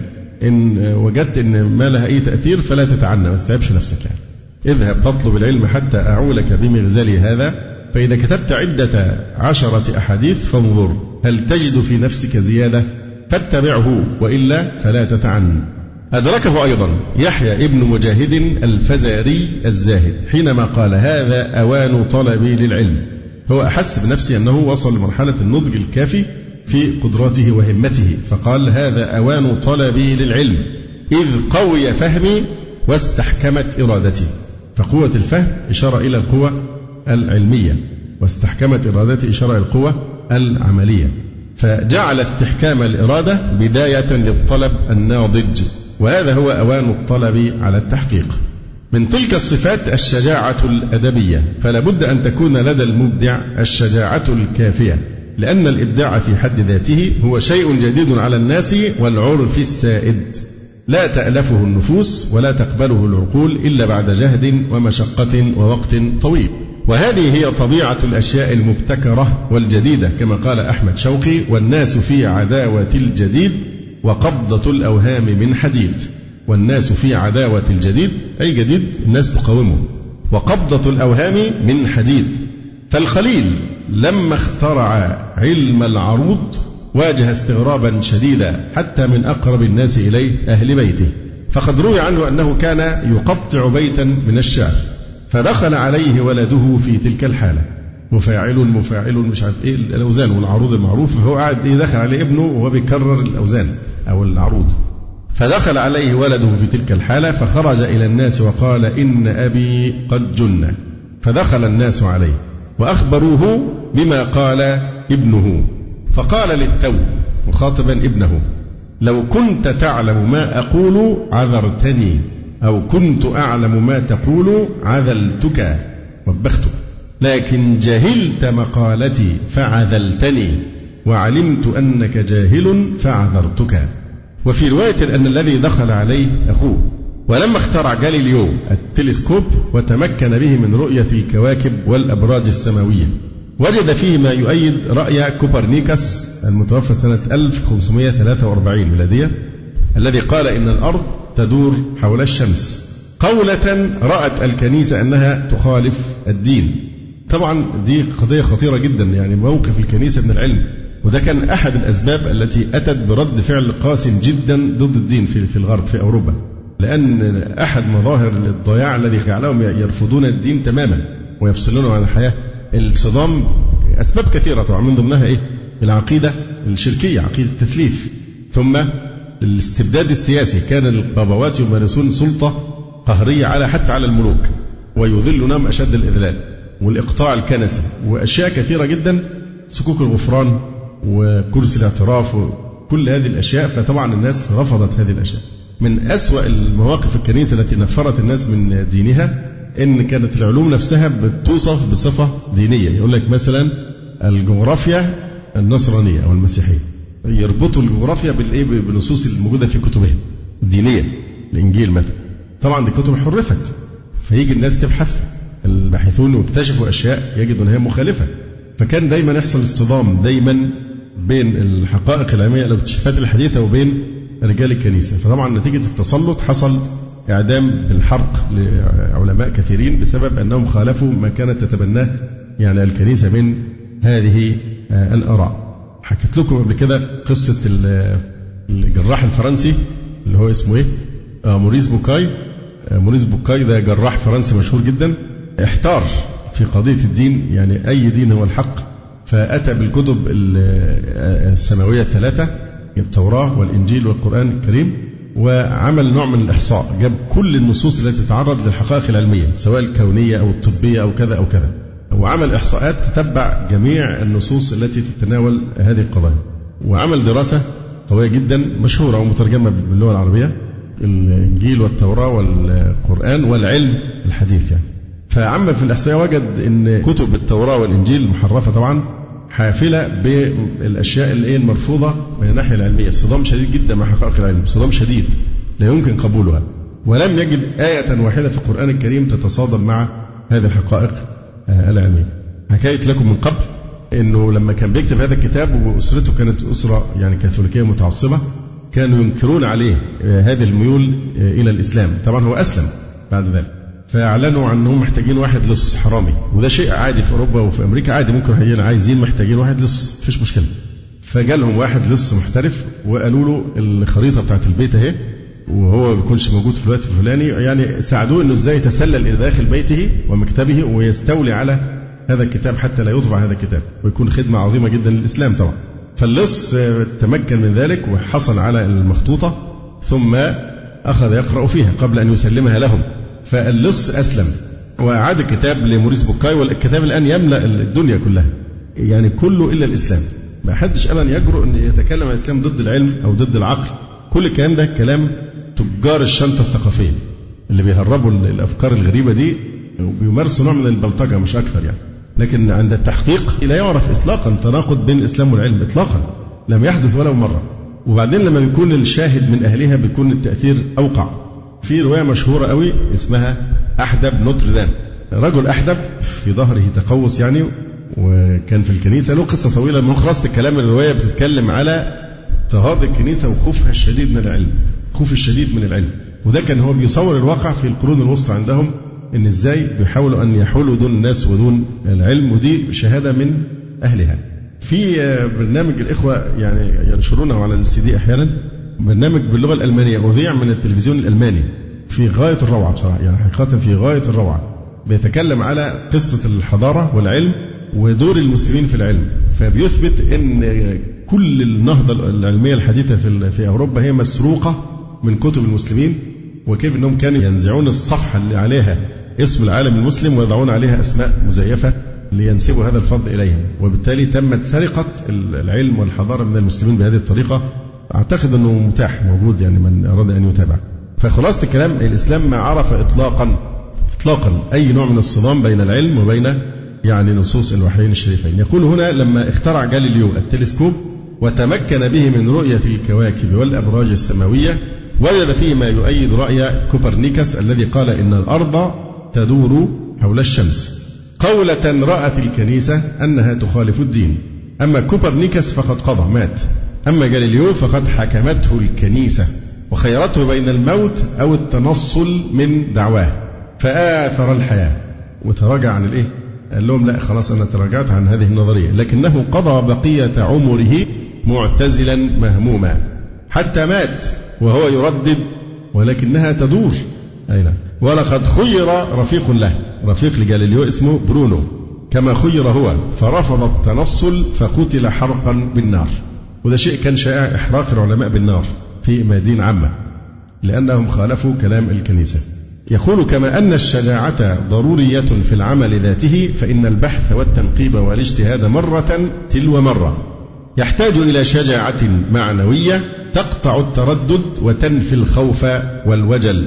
إن وجدت إن ما لها أي تأثير فلا تتعنى، ما تتعبش نفسك يعني. اذهب تطلب العلم حتى أعولك بمغزلي هذا، فإذا كتبت عدة عشرة أحاديث فانظر هل تجد في نفسك زيادة فاتبعه وإلا فلا تتعنى. أدركه أيضا يحيى ابن مجاهد الفزاري الزاهد حينما قال هذا أوان طلبي للعلم، هو أحس بنفسه أنه وصل لمرحلة النضج الكافي في قدراته وهمته، فقال هذا أوان طلبي للعلم إذ قوي فهمي واستحكمت إرادتي. فقوة الفهم إشارة إلى القوة العلمية، واستحكمت إرادتي إشارة إلى القوة العملية، فجعل استحكام الإرادة بداية للطلب الناضج، وهذا هو أوان الطلب على التحقيق. من تلك الصفات الشجاعة الأدبية، فلا بد أن تكون لدى المبدع الشجاعة الكافية، لأن الإبداع في حد ذاته هو شيء جديد على الناس والعرف السائد، لا تألفه النفوس ولا تقبله العقول إلا بعد جهد ومشقة ووقت طويل. وهذه هي طبيعة الأشياء المبتكرة والجديدة، كما قال أحمد شوقي والناس في عداوة الجديد وقبضة الأوهام من حديد. والناس في عداوة الجديد أي جديد الناس تقاومه، وقبضة الأوهام من حديد. فالخليل لما اخترع علم العروض واجه استغرابا شديدا حتى من أقرب الناس إليه أهل بيته، فقد روي عنه أنه كان يقطع بيتا من الشعر فدخل عليه ولده في تلك الحالة، مفاعل مفاعل مش عارف إيه الأوزان والعروض المعروف، فهو قاعد يدخل عليه ابنه وهو بيكرر الأوزان أو العروض، فدخل عليه ولده في تلك الحالة فخرج إلى الناس وقال إن أبي قد جن، فدخل الناس عليه وأخبروه بما قال ابنه، فقال للتو مخاطبا ابنه لو كنت تعلم ما أقول عذرتني، أو كنت أعلم ما تقول عذلتك وبختك، لكن جهلت مقالتي فعذلتني، وعلمت أنك جاهل فعذرتك. وفي رواية أن الذي دخل عليه أخوه. ولما اخترع جاليليو التلسكوب وتمكن به من رؤية الكواكب والأبراج السماوية، وجد فيه ما يؤيد رأي كوبرنيكوس المتوفى سنة ألف وخمسمائة وثلاثة وأربعين ميلادية، الذي قال إن الأرض تدور حول الشمس، قولة رأت الكنيسة أنها تخالف الدين. طبعا دي قضية خطيرة جدا، يعني موقف الكنيسة من العلم، وده كان أحد الأسباب التي أتت برد فعل قاسم جدا ضد الدين في في الغرب في أوروبا، لأن أحد مظاهر الضياع الذي جعلهم يرفضون الدين تماما ويفصلونه عن الحياة الصدام أسباب كثيرة، طبعا من ضمنها إيه؟ العقيدة الشركية، عقيدة التثليث، ثم الاستبداد السياسي، كان البابوات يمارسون سلطة قهرية على حتى على الملوك ويذلونهم أشد الإذلال، والإقطاع الكنسي وأشياء كثيرة جدا، سكوك الغفران وكرسي الاعتراف وكل هذه الأشياء. فطبعا الناس رفضت هذه الأشياء. من أسوأ المواقف الكنيسة التي نفرت الناس من دينها إن كانت العلوم نفسها بتوصف بصفة دينية، يقول لك مثلا الجغرافيا النصرانية أو المسيحية، يربطوا الجغرافيا بالإيه بالنصوص الموجودة في كتبهم الدينية، الإنجيل مثلا. طبعا دي كتب حرفت، فيجي الناس تبحث الباحثون واكتشفوا أشياء يجدوا أنها مخالفة، فكان دايما يحصل اصطدام دايما بين الحقائق العلمية والاكتشافات الحديثة وبين رجال الكنيسة. فطبعا نتيجة التسلط حصل إعدام بالحرق لعلماء كثيرين بسبب أنهم خالفوا ما كانت تتبناه يعني الكنيسة من هذه الآراء. حكيت لكم قبل كده قصة الجراح الفرنسي اللي هو اسمه إيه؟ آه موريس بوكاي. آه موريس بوكاي ده جراح فرنسي مشهور جدا، احتار في قضية الدين، يعني أي دين هو الحق، فأتى بالكتب السماوية الثلاثة، التوراة والإنجيل والقرآن الكريم، وعمل نوع من الإحصاء، جاب كل النصوص التي تتعرض للحقائق العلمية سواء الكونية أو الطبية أو كذا أو كذا، وعمل إحصاءات تتبع جميع النصوص التي تتناول هذه القضايا، وعمل دراسة قوية جدا مشهورة ومترجمة باللغة العربية، الإنجيل والتوراة والقرآن والعلم الحديث يعني. فعمل في الإحصاء وجد أن كتب التوراة والإنجيل محرفة طبعا، حافلة بالأشياء اللي المرفوضة من الناحية العلمية، صدام شديد جدا مع حقائق العلم، صدام شديد لا يمكن قبولها، ولم يجد آية واحدة في القرآن الكريم تتصادم مع هذه الحقائق العلمية. حكيت لكم من قبل أنه لما كان بيكتب هذا الكتاب وأسرته كانت أسرة يعني كاثوليكية متعصبة، كانوا ينكرون عليه هذه الميول إلى الإسلام. طبعا هو أسلم بعد ذلك، فأعلنوا عن أنهم محتاجين واحد لص حرامي، وده شيء عادي في أوروبا وفي أمريكا، عادي ممكن هيجينا عايزين محتاجين واحد لص، مفيش مشكلة. فجالهم واحد لص محترف وقالوا له الخريطة بتاعت البيت اهي، وهو ما بيكونش موجود في الوقت الفلاني، يعني ساعدوه انه ازاي يتسلل الى داخل بيته ومكتبه ويستولي على هذا الكتاب حتى لا يطبع هذا الكتاب، ويكون خدمة عظيمة جدا للإسلام طبعا. فاللص تمكن من ذلك وحصل على المخطوطة ثم أخذ يقرأ فيها قبل أن يسلمها لهم. فاللص أسلم وأعاد الكتاب لموريس بوكاي، والكتاب الآن يملأ الدنيا كلها، يعني كله إلا الإسلام. ما حدش أبدا يجرؤ أن يتكلم عن الإسلام ضد العلم أو ضد العقل. كل الكلام ده كلام تجار الشنطة الثقافية اللي بيهربوا الأفكار الغريبة دي وبيمارسوا نوع من البلطجة مش أكثر يعني. لكن عند التحقيق لا يعرف إطلاقا تناقض بين الإسلام والعلم إطلاقا، لم يحدث ولو مرة. وبعدين لما بيكون الشاهد من أهلها بيكون التأثير أوقع. في رواية مشهورة قوي اسمها أحدب نوتردام. رجل أحدب في ظهره تقوس يعني، وكان في الكنيسة، له قصة طويلة. من خلاصة الكلام الرواية بتتكلم على اضطهاد الكنيسة وخوفها الشديد من العلم، خوف الشديد من العلم. وده كان هو بيصور الواقع في القرون الوسطى عندهم، إن إزاي بيحاولوا أن يحولوا دون الناس ودون العلم، ودي شهادة من أهلها. في برنامج الإخوة يعني ينشرونه على السي دي أحيانا، برنامج باللغة الألمانية أذيع من التلفزيون الألماني في غاية الروعة بصراحة، يعني حقيقة في غاية الروعة. بيتكلم على قصة الحضارة والعلم ودور المسلمين في العلم، فبيثبت أن كل النهضة العلمية الحديثة في في أوروبا هي مسروقة من كتب المسلمين، وكيف أنهم كانوا ينزعون الصفحة اللي عليها اسم العالم المسلم ويضعون عليها أسماء مزيفة لينسبوا هذا الفضل إليهم، وبالتالي تمت سرقة العلم والحضارة من المسلمين بهذه الطريقة. أعتقد أنه متاح موجود يعني من أراد أن يتابع. فخلاصة الكلام، الإسلام ما عرف إطلاقا إطلاقا أي نوع من الصدام بين العلم وبين يعني نصوص الوحيين الشريفين. يقول هنا لما اخترع جاليليو التلسكوب وتمكن به من رؤية الكواكب والأبراج السماوية، وجد فيه ما يؤيد رأي كوبرنيكوس الذي قال إن الأرض تدور حول الشمس. قولة رأت الكنيسة أنها تخالف الدين. أما كوبرنيكوس فقد قضى مات، أما جاليليو فقد حكمته الكنيسة وخيرته بين الموت أو التنصل من دعواه، فآثر الحياة وتراجع عن الإيه؟ قال لهم لا خلاص أنا تراجعت عن هذه النظرية، لكنه قضى بقية عمره معتزلا مهموما حتى مات وهو يردد ولكنها تدور. أين؟ ولقد خير رفيق له، رفيق لجاليليو اسمه برونو، كما خير هو فرفض التنصل فقتل حرقا بالنار. وده شيء كان شائع، إحراق العلماء بالنار في ميادين عامة لأنهم خالفوا كلام الكنيسة. يقول كما أن الشجاعة ضرورية في العمل ذاته، فإن البحث والتنقيب والاجتهاد مرة تلو مرة يحتاج إلى شجاعة معنوية تقطع التردد وتنفي الخوف والوجل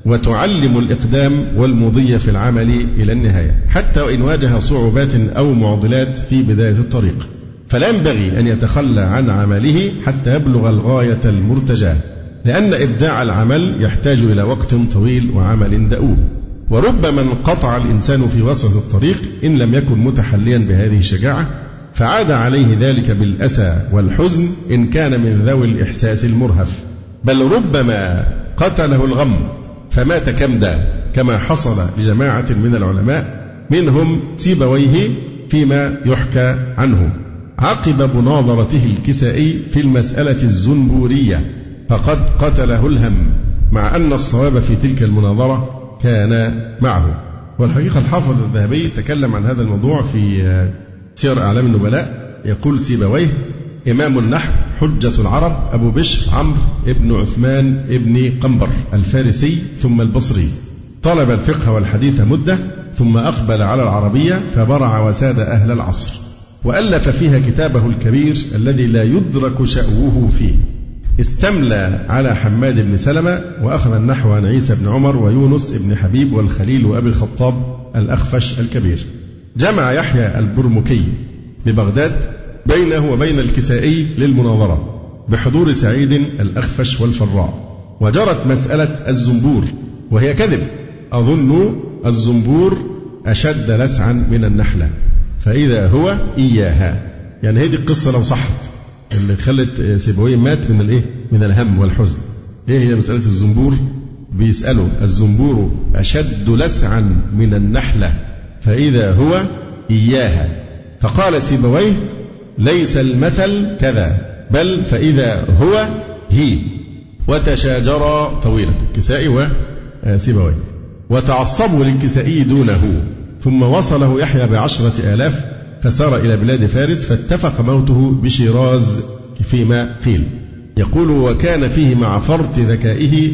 وتعلم الإقدام والمضي في العمل إلى النهاية، حتى وإن واجه صعوبات أو معضلات في بداية الطريق. فلا ينبغي أن يتخلى عن عمله حتى يبلغ الغاية المرتجاة، لأن إبداع العمل يحتاج إلى وقت طويل وعمل دؤوب. وربما انقطع الإنسان في وسط الطريق إن لم يكن متحليا بهذه الشجاعة، فعاد عليه ذلك بالأسى والحزن إن كان من ذوي الإحساس المرهف، بل ربما قتله الغم فمات كمدا، كما حصل لجماعة من العلماء منهم سيبويه فيما يحكى عنه عقب مناظرته الكسائي في المسألة الزنبورية، فقد قتله الهم، مع أن الصواب في تلك المناظرة كان معه. والحقيقة الحافظ الذهبي تكلم عن هذا الموضوع في سير أعلام النبلاء. يقول سيبويه إمام النحو حجة العرب أبو بشر عمرو ابن عثمان ابن قنبر الفارسي ثم البصري، طلب الفقه والحديث مدة ثم أقبل على العربية فبرع وساد أهل العصر، وألف فيها كتابه الكبير الذي لا يدرك شأوه فيه. استملى على حماد بن سلمة وأخذ النحو عن عيسى بن عمر ويونس بن حبيب والخليل وأبي الخطاب الأخفش الكبير. جمع يحيى البرمكي ببغداد بينه وبين الكسائي للمناظرة بحضور سعيد الأخفش والفراء، وجرت مسألة الزنبور وهي كذب. أظن الزنبور أشد لسعا من النحلة فإذا هو إياها، يعني هذه القصة لو صحت اللي خلت سيبويه مات من الإيه؟ من الهم والحزن. إيه هي مسألة الزنبور؟ بيسألوا الزنبور أشد لسعا من النحلة فإذا هو إياها، فقال سيبويه ليس المثل كذا بل فإذا هو هي. وتشاجرا طويلا الكسائي وسيبويه، وتعصبوا للكسائي دونه، ثم وصله يحيى بعشرة آلاف فسار إلى بلاد فارس، فاتفق موته بشيراز فيما قيل. يقول وكان فيه مع فرط ذكائه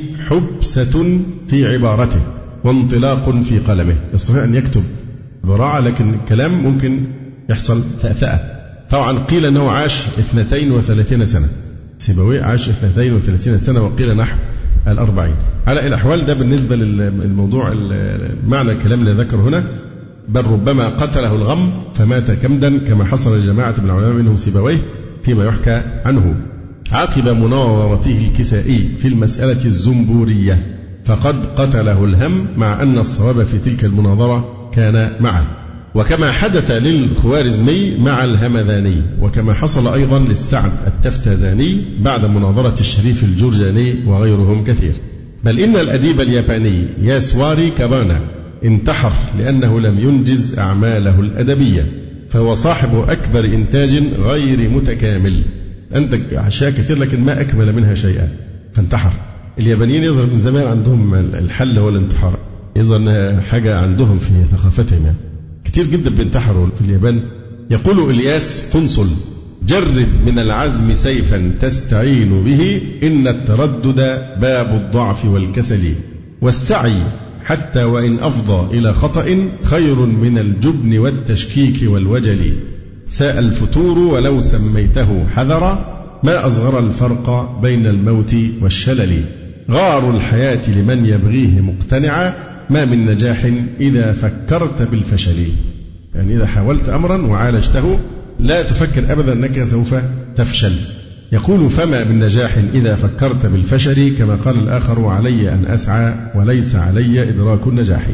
حبسة في عبارته وانطلاق في قلمه، يستطيع أن يكتب براعة لكن الكلام ممكن يحصل ثأثأة. طبعا قيل أنه عاش اثنتين وثلاثين سنة، سيبويه عاش اثنتين وثلاثين سنة وقيل نحو الأربعين. على الأحوال ده بالنسبة للموضوع معنى الكلام اللي ذكر هنا، بل ربما قتله الغم فمات كمدا كما حصل لجماعة من العلماء منهم سيبويه فيما يحكى عنه. عقب مناظرته الكسائي في المسألة الزنبورية فقد قتله الهم، مع أن الصواب في تلك المناظرة كان معه، وكما حدث للخوارزمي مع الهمذاني، وكما حصل أيضا للسعد التفتازاني بعد مناظرة الشريف الجرجاني وغيرهم كثير. بل إن الأديب الياباني ياسواري كابانا انتحر لأنه لم ينجز أعماله الأدبية، فهو صاحب أكبر إنتاج غير متكامل، أنتج أشياء كثير لكن ما أكمل منها شيئا فانتحر. اليابانيين يظهر من زمان عندهم الحل هو الانتحار، يظهر أنها حاجة عندهم في ثقافتهم يعني. كتير جدا بينتحروا في اليابان. يقول إلياس قنصل جرد من العزم سيفا تستعين به، إن التردد باب الضعف والكسل، والسعي حتى وإن أفضى إلى خطأ خير من الجبن والتشكيك والوجل. ساء الفتور ولو سميته حذرا، ما أصغر الفرق بين الموت والشلل. غار الحياة لمن يبغيه مقتنعا، ما من نجاح إذا فكرت بالفشل. يعني إذا حاولت أمرا وعالجته لا تفكر أبدا أنك سوف تفشل. يقول فما من نجاح إذا فكرت بالفشل، كما قال الآخر وعلي أن أسعى وليس علي إدراك النجاح.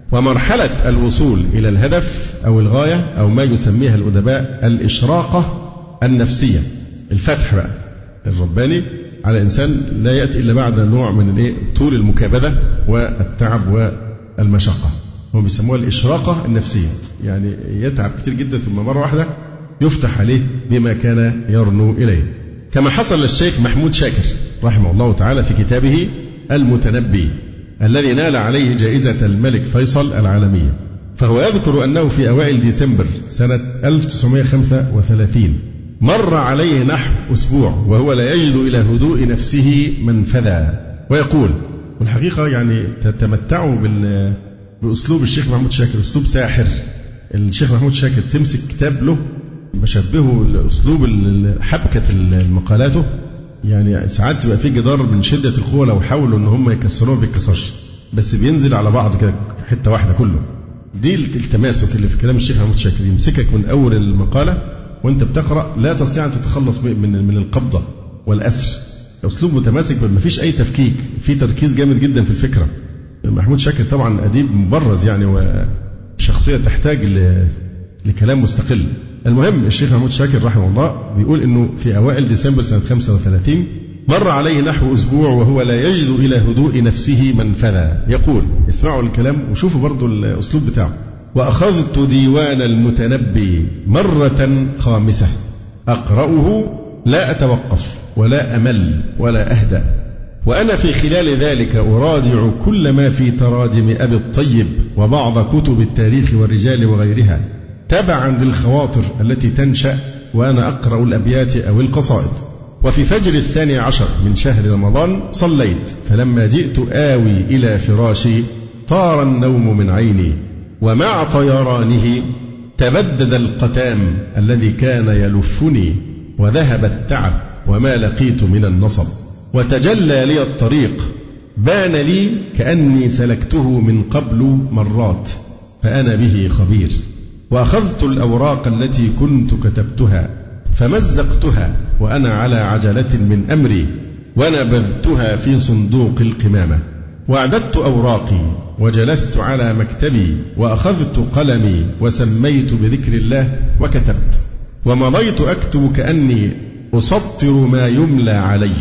ومرحلة الوصول إلى الهدف أو الغاية أو ما يسميها الأدباء الإشراقة النفسية، الفتح بقى الرباني على الإنسان لا يأتي إلا بعد نوع من طول المكابدة والتعب والمشقة، هم بيسموها الإشراقة النفسية، يعني يتعب كتير جدا ثم مرة واحدة يفتح عليه بما كان يرنو إليه، كما حصل للشيخ محمود شاكر رحمه الله تعالى في كتابه المتنبي الذي نال عليه جائزة الملك فيصل العالمية. فهو يذكر أنه في أوائل ديسمبر سنة ألف وتسعمائة وخمسة وثلاثين مر عليه نحو أسبوع وهو لا يجد إلى هدوء نفسه منفذا، ويقول والحقيقة يعني تتمتعوا بأسلوب الشيخ محمود شاكر، أسلوب ساحر. الشيخ محمود شاكر تمسك كتاب له بشبهه الأسلوب حبكة المقالاته، يعني ساعات تبقى في جدار من شدة القوة لو حاولوا إن هم يكسروه ما بيتكسرش، بس بينزل على بعض كده حتة واحدة كله. دي التماسك اللي في كلام الشيخ محمود شاكر، يمسكك من أول المقالة وأنت بتقرأ لا تستطيع أن تتخلص من من القبضة والأسر. أسلوب متماسك ما فيش أي تفكيك، في تركيز جامد جدا في الفكرة. محمود شاكر طبعا أديب مبرز يعني وشخصية تحتاج لكلام مستقل. المهم الشيخ محمود شاكر رحمه الله بيقول إنه في أوائل ديسمبر سنة خمسة وثلاثين مر عليه نحو أسبوع وهو لا يجد إلى هدوء نفسه منفذا. يقول اسمعوا الكلام وشوفوا برضو الأسلوب بتاعه. وأخذت ديوان المتنبي مرة خامسة أقرأه لا أتوقف ولا أمل ولا أهدأ، وأنا في خلال ذلك أراجع كل ما في تراجم أبي الطيب وبعض كتب التاريخ والرجال وغيرها تبعا للخواطر التي تنشأ وأنا أقرأ الأبيات أو القصائد. وفي فجر الثاني عشر من شهر رمضان صليت، فلما جئت آوي إلى فراشي طار النوم من عيني، ومع طيرانه تبدد القتام الذي كان يلفني، وذهب التعب وما لقيت من النصب، وتجلى لي الطريق، بان لي كأني سلكته من قبل مرات، فأنا به خبير. وأخذت الأوراق التي كنت كتبتها فمزقتها وأنا على عجلة من أمري، ونبذتها في صندوق القمامة، وأعددت أوراقي وجلست على مكتبي، وأخذت قلمي وسميت بذكر الله وكتبت، ومضيت أكتب كأني أسطر ما يملى علي،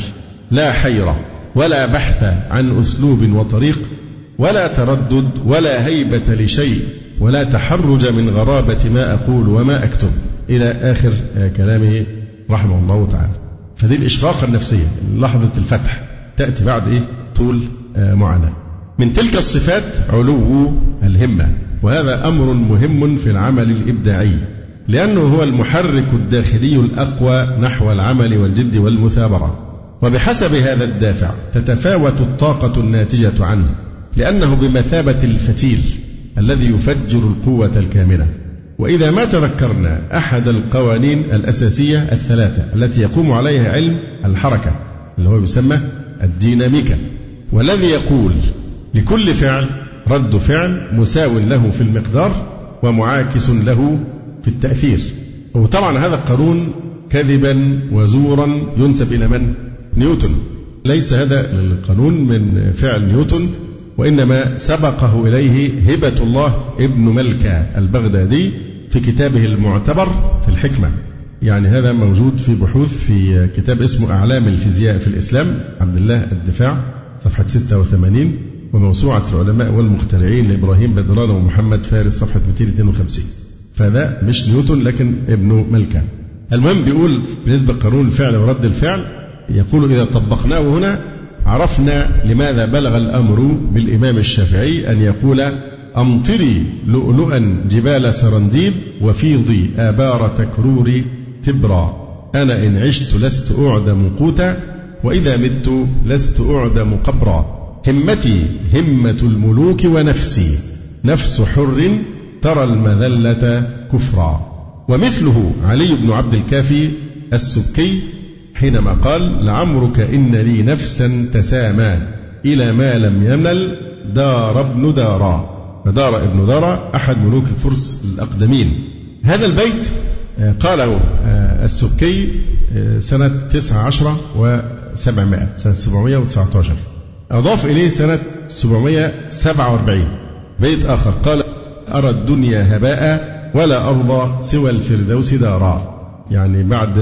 لا حيرة ولا بحث عن أسلوب وطريق ولا تردد ولا هيبة لشيء ولا تحرج من غرابة ما أقول وما أكتب، إلى آخر كلامه رحمه الله تعالى. فدي الإشراقة النفسية، لحظة الفتح تأتي بعد إيه؟ طول معاناة. من تلك الصفات علو الهمة، وهذا أمر مهم في العمل الإبداعي، لأنه هو المحرك الداخلي الأقوى نحو العمل والجد والمثابرة. وبحسب هذا الدافع تتفاوت الطاقة الناتجة عنه، لأنه بمثابة الفتيل الذي يفجر القوة الكامنة. وإذا ما تذكرنا أحد القوانين الأساسية الثلاثة التي يقوم عليها علم الحركة اللي هو يسمى الديناميكا، والذي يقول لكل فعل رد فعل مساو له في المقدار ومعاكس له في التأثير. وطبعا هذا القانون كذبا وزورا ينسب إلى من؟ نيوتن. ليس هذا القانون من فعل نيوتن، وإنما سبقه إليه هبة الله ابن ملكة البغدادي في كتابه المعتبر في الحكمة. يعني هذا موجود في بحوث في كتاب اسمه أعلام الفيزياء في الإسلام عبد الله الدفاع صفحة ستة وثمانين، وموسوعة العلماء والمخترعين لإبراهيم بدران ومحمد فارس صفحة مئتين واثنين وخمسين. فذا مش نيوتن لكن ابن ملكة. المهم بيقول بالنسبة لقانون الفعل ورد الفعل، يقول إذا طبقناه هنا عرفنا لماذا بلغ الأمر بالإمام الشافعي أن يقول أمطري لؤلؤا جبال سرنديب وفيضي آبار تكرور تبرا، أنا إن عشت لست أعدم قوتا وإذا مت لست أعدم قبرا، همتي همة الملوك ونفسي نفس حر ترى المذلة كفرا. ومثله علي بن عبد الكافي السبكي حينما قال لعمرك إن لي نفسا تسامى إلى ما لم ينل دار ابن دارا، فدار ابن دارا أحد ملوك الفرس الأقدمين. هذا البيت قاله السبكي سنة تسعة عشر وسبعمائة، سنة سبعمائة وتسعة عشر، أضاف إليه سنة سبعمائة وسبعة وأربعين بيت آخر قال أرى الدنيا هباء ولا أرضى سوى الفردوس دارا. يعني بعد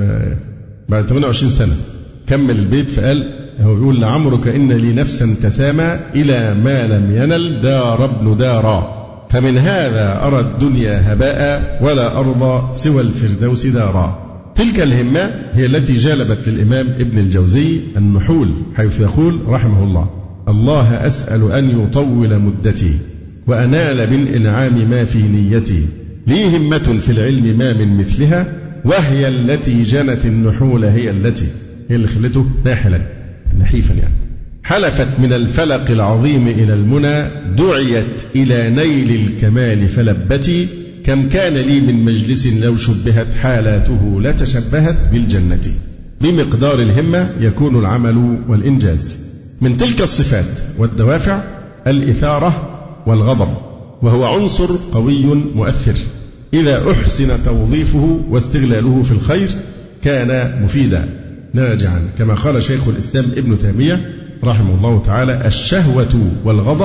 بعد ثمانية وعشرين سنة كمل البيت فقال هو بيقول لعمرك إن لي نفسا تسامى إلى ما لم ينل دار ابن دارا، فمن هذا أرى الدنيا هباء ولا أرضى سوى الفردوس دارا. تلك الهمة هي التي جلبت للإمام ابن الجوزي النحول، حيث يقول رحمه الله الله أسأل أن يطول مدتي وأنال بالإنعام ما في نيتي، لي همة في العلم ما من مثلها وهي التي جنت النحول، هي التي هي اللي خلته ناحلا نحيفا، يعني حلفت من الفلق العظيم إلى المنى دعيت إلى نيل الكمال فلبتي، كم كان لي من مجلس لو شبهت حالاته لتشبهت بالجنة. بمقدار الهمة يكون العمل والإنجاز. من تلك الصفات والدوافع الإثارة والغضب، وهو عنصر قوي مؤثر إذا أحسن توظيفه واستغلاله في الخير كان مفيدا ناجعا، كما قال شيخ الإسلام ابن تيمية رحمه الله تعالى الشهوة والغضب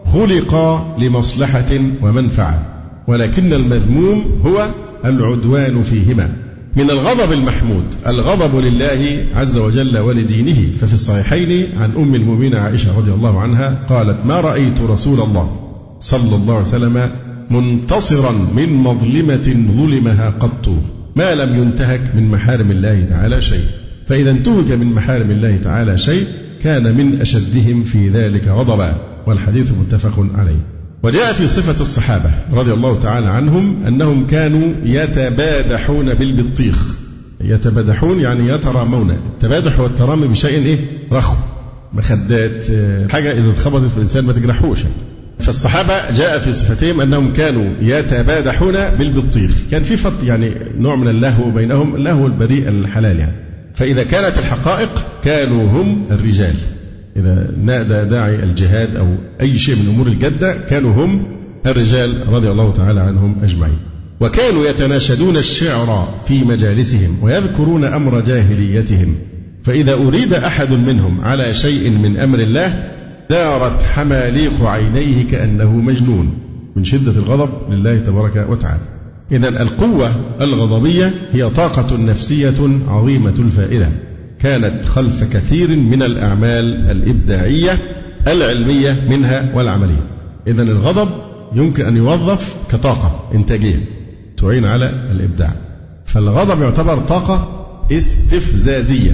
خلقا لمصلحة ومنفعة، ولكن المذموم هو العدوان فيهما. من الغضب المحمود الغضب لله عز وجل ولدينه، ففي الصحيحين عن أم المؤمنين عائشة رضي الله عنها قالت ما رأيت رسول الله صلى الله عليه وسلم منتصرا من مظلمة ظلمها قط ما لم ينتهك من محارم الله تعالى شيء، فإذا انتهك من محارم الله تعالى شيء كان من أشدهم في ذلك غضبا، والحديث متفق عليه. وجاء في صفة الصحابة رضي الله تعالى عنهم أنهم كانوا يتبادحون بالبطيخ. يتبادحون يعني يترامون، التبادح والترامي بشيء إيه؟ رخو، مخدات، حاجة إذا اتخبطت في الإنسان ما تجرحوش. فالصحابة جاء في صفتهم أنهم كانوا يتبادحون بالبطيخ، كان في فط يعني نوع من اللهو بينهم، اللهو البريء الحلال يعني. فإذا كانت الحقائق كانوا هم الرجال، إذا نادى داعي الجهاد أو أي شيء من أمور الجدة كانوا هم الرجال رضي الله تعالى عنهم أجمعين. وكانوا يتناشدون الشعر في مجالسهم ويذكرون أمر جاهليتهم، فإذا أريد أحد منهم على شيء من أمر الله دارت حماليق عينيه كأنه مجنون من شدة الغضب لله تبارك وتعالى. إذن القوة الغضبية هي طاقة نفسية عظيمة الفائدة كانت خلف كثير من الأعمال الإبداعية العلمية منها والعملية. إذن الغضب يمكن أن يوظف كطاقة إنتاجية تعين على الإبداع. فالغضب يعتبر طاقة استفزازية.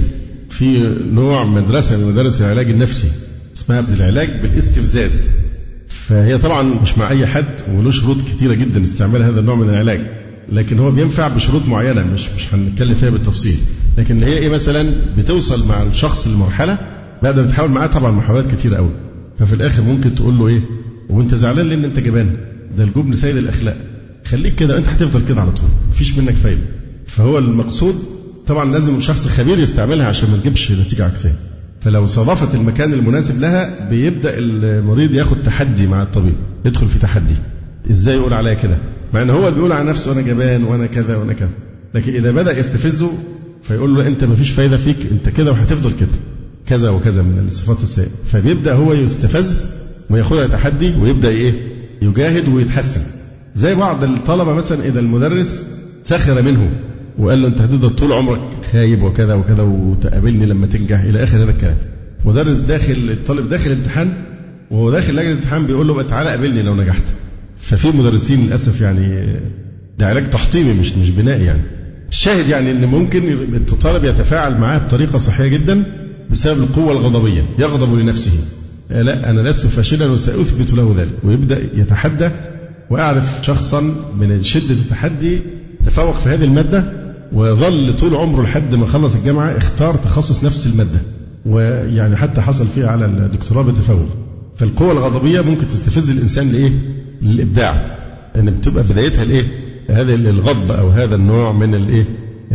في نوع مدرسة من مدارس العلاج النفسي اسمها العلاج بالاستفزاز، فهي طبعا مش مع أي حد وله شروط كتيرة جدا استعمال هذا النوع من العلاج، لكن هو بينفع بشروط معينة مش مش هنتكلم فيها بالتفصيل. لكن هي إيه مثلا بتوصل مع الشخص لمرحلة بعد ما تحاول معاه طبعا محاولات كتيرة قوي، ففي الآخر ممكن تقول له إيه وأنت زعلان لأن أنت جبان، ده الجبن سيد الأخلاق، خليك كده أنت هتفضل كده على طول مفيش منك فايدة. فهو المقصود طبعا لازم شخص خبير يستعملها عشان ما تجيبش نتيجة عكسية. فلو صادفت المكان المناسب لها بيبدأ المريض ياخد تحدي مع الطبيب، يدخل في تحدي. إزاي يقول عليا كده؟ مع أن هو بيقول على نفسه أنا جبان وأنا كذا وأنا كذا، لكن إذا بدأ يستفزه فيقول له أنت ما فيش فايدة فيك، أنت كده وهتفضل كده كذا وكذا من الصفات السيئة. فبيبدأ هو يستفز وياخدها تحدي ويبدأ إيه يجاهد ويتحسن. زي بعض الطلبة مثلا إذا المدرس سخر منه وقال له أنت هتفضل طول عمرك خايب وكذا وكذا وتقابلني لما تنجح إلى آخر هذا الكلام. مدرس داخل الطالب داخل الامتحان وهو داخل لجنة الامتحان بيقول له بقى تعالى قابلني لو نجحت. ففي مدرسين للأسف يعني ده علاج تحطيمي مش مش بنائي. يعني الشاهد يعني إن ممكن الطالب يتفاعل معاه بطريقة صحية جدا بسبب القوة الغضبية، يغضب لنفسه، لا أنا لست فاشلا وسأثبت له ذلك، ويبدأ يتحدى. وأعرف شخصا من شدة التحدي تفوق في هذه المادة وظل طول عمره لحد ما خلص الجامعة اختار تخصص نفس المادة، ويعني حتى حصل فيه على الدكتوراه بتفوق. فالقوة الغضبية ممكن تستفز الإنسان لإيه؟ للإبداع، إن بتبقى بدايتها الإيه؟ هذا الغضب أو هذا النوع من الإيه؟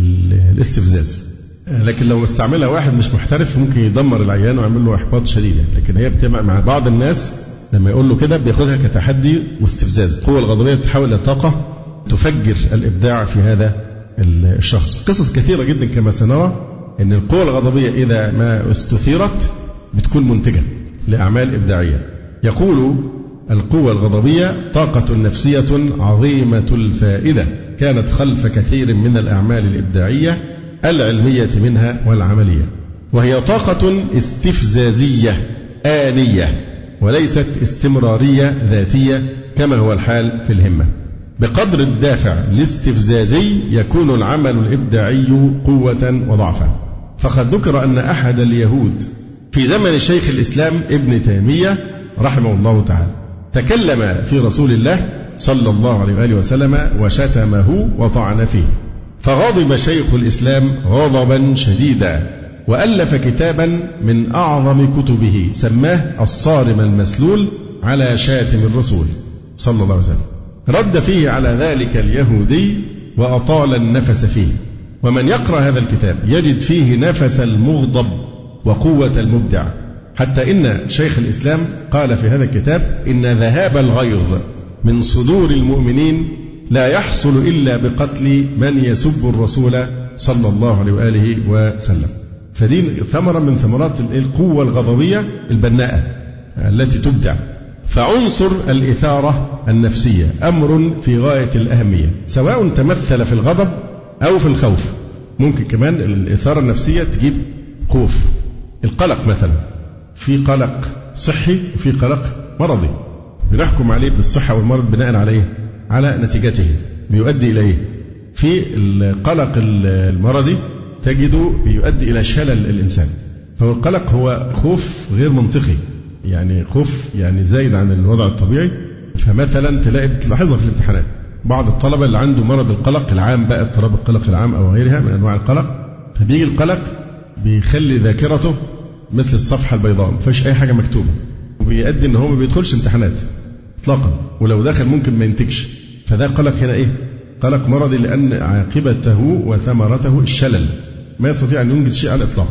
الاستفزاز. لكن لو استعملها واحد مش محترف ممكن يدمر العيان ويعمل له إحباط شديد. لكن هي بتبقى مع بعض الناس لما يقول له كده بياخدها كتحدي واستفزاز. القوة الغضبية تتحول إلى طاقة تفجر الإبداع في هذا الشخص. قصص كثيرة جدا كما سنرى أن القوة الغضبية إذا ما استثيرت بتكون منتجة لأعمال إبداعية. يقول القوة الغضبية طاقة نفسية عظيمة الفائدة كانت خلف كثير من الأعمال الإبداعية العلمية منها والعملية، وهي طاقة استفزازية آنية وليست استمرارية ذاتية كما هو الحال في الهمة. بقدر الدافع الاستفزازي يكون العمل الإبداعي قوة وضعفا. فقد ذكر أن أحد اليهود في زمن شيخ الإسلام ابن تيمية رحمه الله تعالى تكلم في رسول الله صلى الله عليه وآله وسلم وشتمه وطعن فيه، فغضب شيخ الإسلام غضبا شديدا وألف كتابا من أعظم كتبه سماه الصارم المسلول على شاتم الرسول صلى الله عليه وسلم، رد فيه على ذلك اليهودي وأطال النفس فيه. ومن يقرأ هذا الكتاب يجد فيه نفس المغضب وقوة المبدع، حتى إن شيخ الإسلام قال في هذا الكتاب إن ذهاب الغيظ من صدور المؤمنين لا يحصل إلا بقتل من يسب الرسول صلى الله عليه وآله وسلم. فدي ثمرة من ثمرات القوة الغضبية البناءة التي تبدع. فعنصر الإثارة النفسية أمر في غاية الأهمية، سواء تمثل في الغضب أو في الخوف. ممكن كمان الإثارة النفسية تجيب خوف. القلق مثلا، في قلق صحي وفي قلق مرضي، بنحكم عليه بالصحة والمرض بناء على إيه؟ على نتيجته بيؤدي إلى إيه؟ في القلق المرضي تجده بيؤدي إلى شلل الإنسان. فهو القلق هو خوف غير منطقي، يعني خوف يعني زايد عن الوضع الطبيعي. فمثلا تلاقي بتلاحظها في الامتحانات بعض الطلبة اللي عنده مرض القلق العام بقى، اضطراب القلق العام أو غيرها من أنواع القلق، فبيجي القلق بيخلي ذاكرته مثل الصفحة البيضاء ما فيش أي حاجة مكتوبة، وبيؤدي إن هو ما بيدخلش امتحانات إطلاقا، ولو دخل ممكن ما ينتجش. فده قلق هنا إيه؟ قلق مرضي، لأن عاقبته وثمرته الشلل، ما يستطيع أن ينجز شيء على الإطلاق.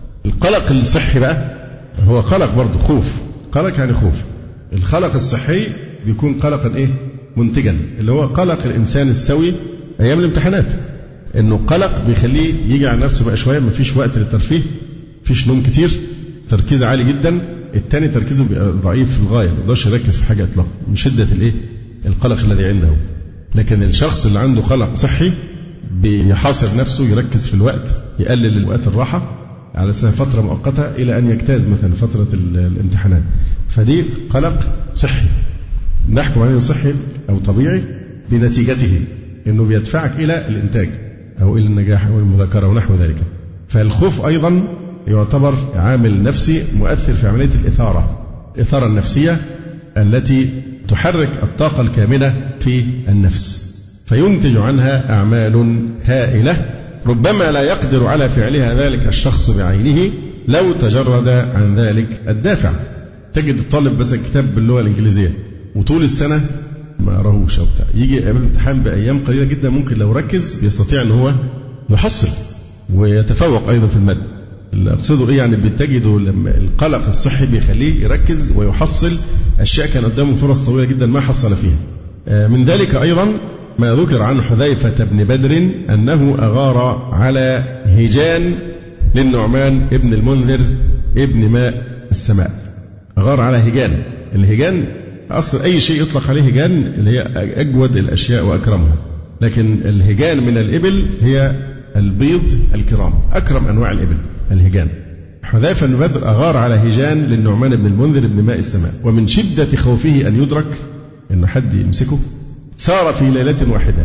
القلق الصحي بقى هو قلق برضه خوف، قلق يعني خوف. القلق الصحي بيكون قلقا إيه؟ منتجا، اللي هو قلق الإنسان السوي أيام الامتحانات، إنه قلق بيخليه يجي على نفسه بقى شوية، ما فيش وقت للترفيه، فيش نوم كتير، تركيز عالي جدا. التاني تركيزه بيبقى ضعيف في الغاية، ما يقدرش يركز في حاجة إطلاقا من شدة الإيه؟ القلق الذي عنده. لكن الشخص اللي عنده قلق صحي بيحاصر نفسه، يركز في الوقت، يقلل الوقت الراحة، على فترة مؤقتة إلى أن يجتاز مثلا فترة الامتحانات، فدي قلق صحي نحكم عليه صحي أو طبيعي بنتيجته، إنه بيدفعك إلى الإنتاج أو إلى النجاح أو المذاكرة ونحو ذلك. فالخوف أيضا يعتبر عامل نفسي مؤثر في عملية الإثارة، الإثارة النفسية التي تحرك الطاقة الكامنة في النفس، فينتج عنها أعمال هائلة ربما لا يقدر على فعلها ذلك الشخص بعينه لو تجرد عن ذلك الدافع. تجد الطالب بس كتاب باللغة الإنجليزية وطول السنة ما قراهوش أو بتاع، يجي قبل الامتحان بأيام قليلة جدا ممكن لو ركز يستطيع أن هو يحصل ويتفوق أيضا في المادة. اللي أقصده إيه يعني بتجده لما القلق الصحي بيخليه يركز ويحصل أشياء كان قدامه فرص طويلة جدا ما حصل فيها. من ذلك أيضا ما ذكر عن حذيفة بن بدر أنه أغار على هجان للنعمان ابن المنذر ابن ماء السماء. أغار على هجان، الهجان أصل أي شيء يطلق عليه هجان اللي هي أجود الأشياء وأكرمها، لكن الهجان من الإبل هي البيض الكرام، أكرم أنواع الإبل الهجان. حذيفة بن بدر أغار على هجان للنعمان بن المنذر ابن ماء السماء، ومن شدة خوفه أن يدرك إنه حد يمسكه سار في ليلة واحدة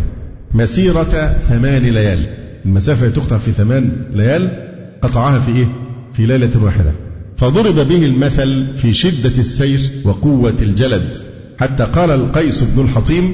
مسيرة ثمان ليال، المسافة تقطع في ثمان ليال قطعها في إيه؟ في ليلة واحدة. فضرب به المثل في شدة السير وقوة الجلد، حتى قال القيس بن الحطيم: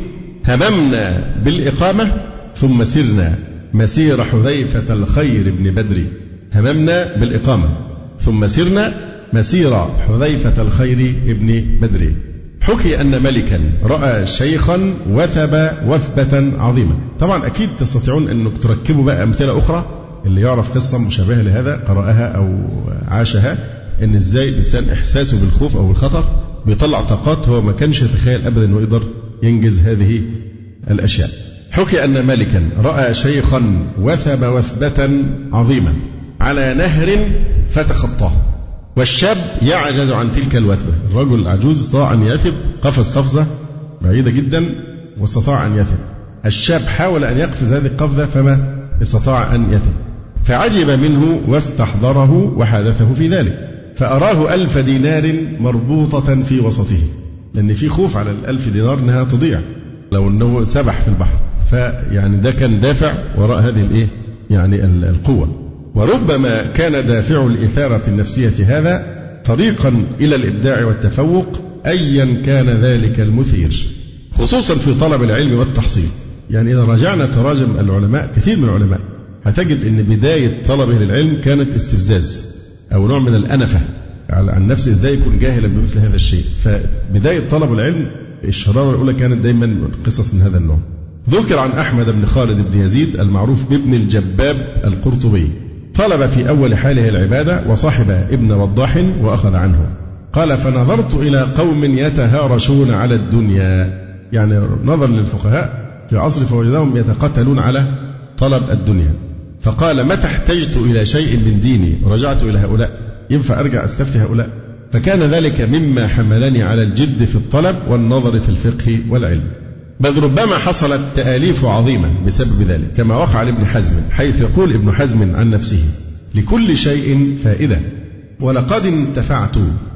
هممنا بالإقامة ثم سرنا مسير حذيفة الخير بن بدر. هممنا بالإقامة ثم سرنا مسير حذيفة الخير بن بدر. حكي أن ملكا رأى شيخا وثب وثبة عظيمة. طبعا أكيد تستطيعون أنك تركبوا بقى أمثلة أخرى، اللي يعرف قصة مشابهة لهذا قرأها أو عاشها، أن إزاي الإنسان إحساسه بالخوف أو بالخطر بيطلع طاقات هو ما كانش يتخيل أبدا أنه يقدر ينجز هذه الأشياء. حكي أن ملكا رأى شيخا وثب وثبة عظيمة على نهر فتخطاه، والشاب يعجز عن تلك الوثبة. الرجل العجوز استطاع أن يثب، قفز قفزة بعيدة جدا واستطاع أن يثب. الشاب حاول أن يقفز هذه القفزة فما استطاع أن يثب، فعجب منه واستحضره وحادثه في ذلك، فأراه ألف دينار مربوطة في وسطه، لأن في خوف على الألف دينار أنها تضيع لو أنه سبح في البحر، فيعني ده كان دافع وراء هذه الإيه يعني القوة. وربما كان دافع الإثارة النفسية هذا طريقا إلى الإبداع والتفوق أيا كان ذلك المثير، خصوصا في طلب العلم والتحصيل. يعني إذا رجعنا تراجم العلماء، كثير من العلماء هتجد أن بداية طلبه للعلم كانت استفزاز أو نوع من الأنفة على عن نفسه، إزاي يكون جاهلا بمثل هذا الشيء. فبداية طلب العلم الشرارة الأولى كانت دائما قصص من هذا النوع. ذكر عن أحمد بن خالد بن يزيد المعروف بابن الجباب القرطبي، طلب في أول حاله العبادة وصاحب ابن وضاح وأخذ عنه. قال: فنظرت إلى قوم يتهارشون على الدنيا، يعني نظر للفقهاء في عصر فوجدهم يتقاتلون على طلب الدنيا، فقال: متى احتجت إلى شيء من ديني رجعت إلى هؤلاء، ينفع أرجع أستفتي هؤلاء؟ فكان ذلك مما حملني على الجد في الطلب والنظر في الفقه والعلم. بل ربما حصلت تآليف عظيمة بسبب ذلك، كما وقع لابن حزم، حيث يقول ابن حزم عن نفسه: لكل شيء فائدة، ولقد انتفعت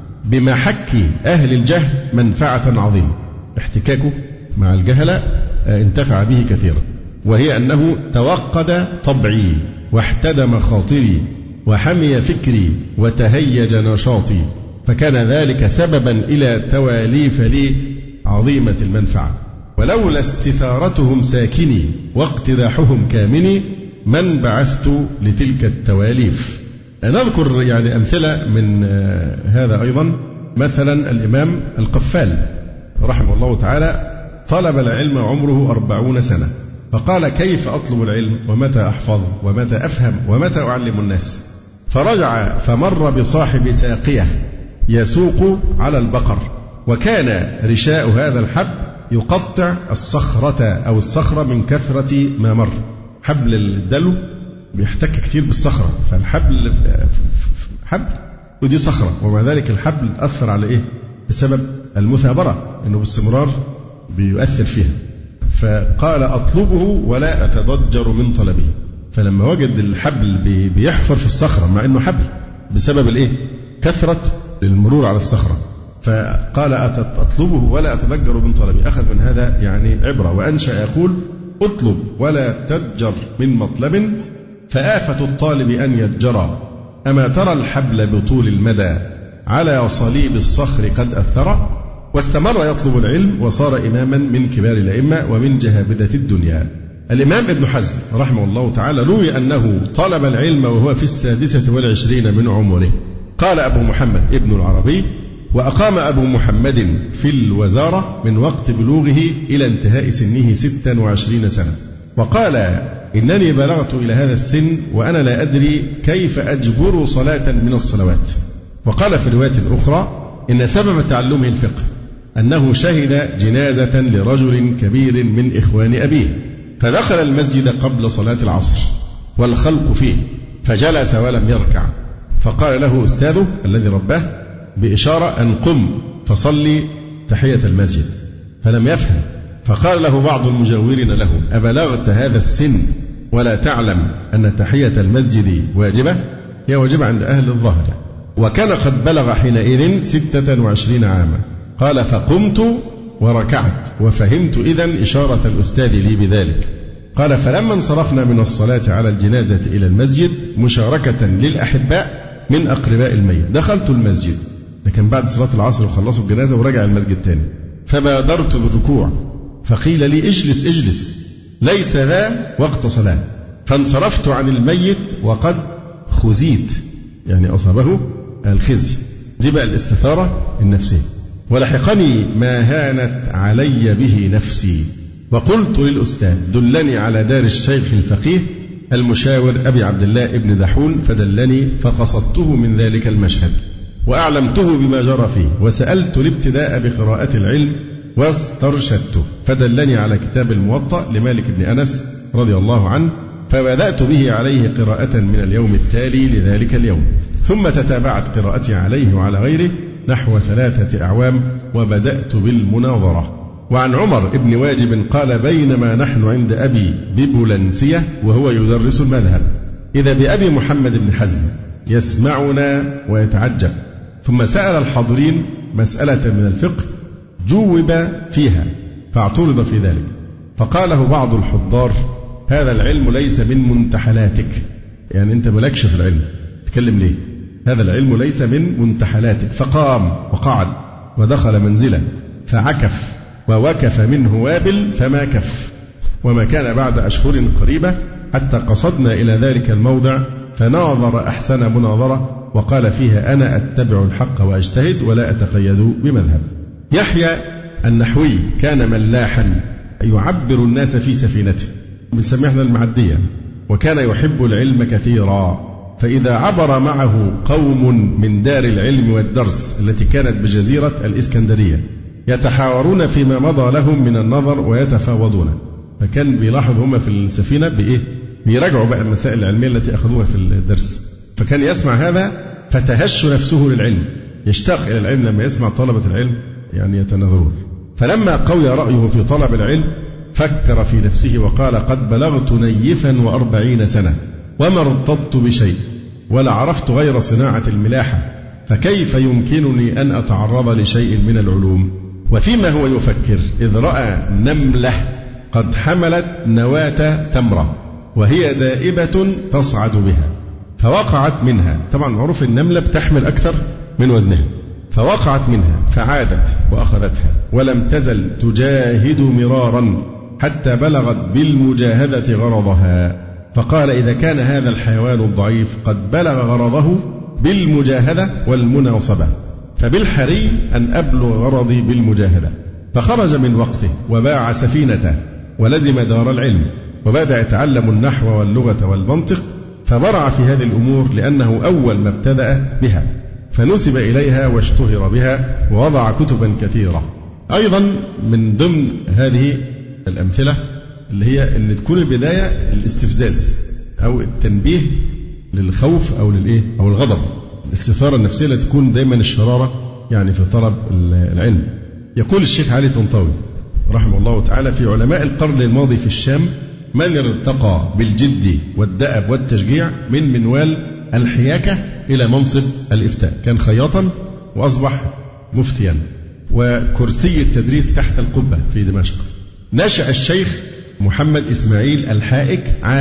بمحك أهل الجهل منفعة عظيمة. احتكاكه مع الجهلة انتفع به كثيرا، وهي أنه توقد طبعي واحتدم خاطري وحمي فكري وتهيج نشاطي، فكان ذلك سببا إلى تواليف لي عظيمة المنفعة، ولولا استثارتهم ساكني واقتداحهم كامني من بعثت لتلك التواليف. نذكر يعني أمثلة من هذا أيضا. مثلا الإمام القفال رحمه الله تعالى طلب العلم عمره أربعون سنة، فقال: كيف أطلب العلم ومتى أحفظ ومتى أفهم ومتى أعلم الناس؟ فرجع فمر بصاحب ساقية يسوق على البقر، وكان رشاء هذا الحب يقطع الصخرة أو الصخرة من كثرة ما مر. حبل الدلو بيحتك كتير بالصخرة، فالحبل حبل ودي صخرة، ومع ذلك الحبل أثر على إيه؟ بسبب المثابرة، إنه باستمرار بيؤثر فيها. فقال: أطلبه ولا أتضجر من طلبه. فلما وجد الحبل بيحفر في الصخرة مع أنه حبل بسبب الإيه؟ كثرة المرور على الصخرة، فقال أطلبه ولا أتذكر من طلبي. أخذ من هذا يعني عبرة، وأنشأ يقول اطلب ولا تتجر من مطلب، فآفة الطالب أن يتجرى، أما ترى الحبل بطول المدى على صليب الصخر قد أثر. واستمر يطلب العلم وصار إماما من كبار الأئمة ومن جهابذة الدنيا. الإمام ابن حزم رحمه الله تعالى روي أنه طلب العلم وهو في السادسة والعشرين من عمره. قال أبو محمد ابن العربي: وأقام أبو محمد في الوزارة من وقت بلوغه إلى انتهاء سنه ستا وعشرين سنة. وقال: إنني بلغت إلى هذا السن وأنا لا أدري كيف أجبر صلاة من الصلوات. وقال في رواية أخرى: إن سبب تعلمه الفقه أنه شهد جنازة لرجل كبير من إخوان أبيه، فدخل المسجد قبل صلاة العصر والخلق فيه، فجلس ولم يركع، فقال له أستاذه الذي رباه بإشارة أن قم فصلي تحية المسجد، فلم يفهم، فقال له بعض المجاورين له: أبلغت هذا السن ولا تعلم أن تحية المسجد واجبة؟ هي واجبة عند أهل الظهر. وكان قد بلغ حينئذ ستة وعشرين عاما. قال: فقمت وركعت وفهمت إذن إشارة الأستاذ لي بذلك. قال: فلما انصرفنا من الصلاة على الجنازة إلى المسجد مشاركة للأحباء من أقرباء الميت دخلت المسجد، لكن بعد صلاة العصر وخلصوا الجنازة ورجع المسجد تاني، فبادرت بالركوع فقيل لي: اجلس اجلس ليس ذا وقت صلاة، فانصرفت عن الميت وقد خزيت، يعني أصابه الخزي. دي بقى الاستثارة النفسية. ولحقني ما هانت علي به نفسي، وقلت للأستاذ: دلني على دار الشيخ الفقيه المشاور أبي عبد الله ابن دحون، فدلني، فقصدته من ذلك المشهد وأعلمته بما جرى فيه، وسألت الابتداء بقراءة العلم واسترشدته، فدلني على كتاب الموطأ لمالك بن أنس رضي الله عنه، فبدأت به عليه قراءة من اليوم التالي لذلك اليوم، ثم تتابعت قراءتي عليه وعلى غيره نحو ثلاثة أعوام، وبدأت بالمناظرة. وعن عمر بن واجب قال: بينما نحن عند أبي ببولنسية وهو يدرس المذهب، إذا بأبي محمد بن حزم يسمعنا ويتعجب، ثم سأل الحاضرين مسألة من الفقه جوب فيها فاعترض في ذلك، فقاله بعض الحضار: هذا العلم ليس من منتحلاتك، يعني أنت ملكش في العلم، تكلم ليه؟ هذا العلم ليس من منتحلاتك. فقام وقعد ودخل منزله فعكف ووكف منه وابل فما كف، وما كان بعد أشهر قريبة حتى قصدنا إلى ذلك الموضع، فناظر أحسن مناظرة وقال فيها: أنا أتبع الحق وأجتهد ولا أتقيد بمذهب. يحيى النحوي كان ملاحا يعبر الناس في سفينته، بنسميها المعدية، وكان يحب العلم كثيرا، فإذا عبر معه قوم من دار العلم والدرس التي كانت بجزيرة الإسكندرية يتحاورون فيما مضى لهم من النظر ويتفاوضون، فكان بيلاحظ هم في السفينة بإيه؟ بيراجعوا بقى المسائل العلمية التي أخذوها في الدرس، فكان يسمع هذا فتهش نفسه للعلم، يشتاق إلى العلم لما يسمع طلبة العلم يعني يتناظرون. فلما قوي رأيه في طلب العلم فكر في نفسه وقال: قد بلغت نيفا وأربعين سنة وما ارتضت بشيء ولا عرفت غير صناعة الملاحة، فكيف يمكنني أن أتعرض لشيء من العلوم؟ وفيما هو يفكر إذ رأى نملة قد حملت نواة تمرة وهي دائبة تصعد بها، فوقعت منها، طبعا معروف النملة بتحمل أكثر من وزنها، فوقعت منها فعادت وأخذتها ولم تزل تجاهد مرارا حتى بلغت بالمجاهدة غرضها، فقال: إذا كان هذا الحيوان الضعيف قد بلغ غرضه بالمجاهدة والمناصبة، فبالحري أن أبلغ غرضي بالمجاهدة. فخرج من وقته وباع سفينته ولزم دار العلم، وبدأ يتعلم النحو واللغة والمنطق، فبرع في هذه الأمور لأنه أول ما ابتدأ بها، فنسب إليها واشتهر بها ووضع كتبا كثيرة. أيضا من ضمن هذه الأمثلة اللي هي أن تكون البداية الاستفزاز أو التنبيه للخوف أو للإيه أو الغضب، الاستثارة النفسية اللي تكون دايما الشرارة يعني في طلب العلم. يقول الشيخ علي طنطاوي رحمه الله تعالى: في علماء القرن الماضي في الشام من ارتقى بالجد والدأب والتشجيع من منوال الحياكة إلى منصب الإفتاء، كان خياطا وأصبح مفتيا، وكرسي التدريس تحت القبة في دمشق. نشأ الشيخ محمد إسماعيل الحائك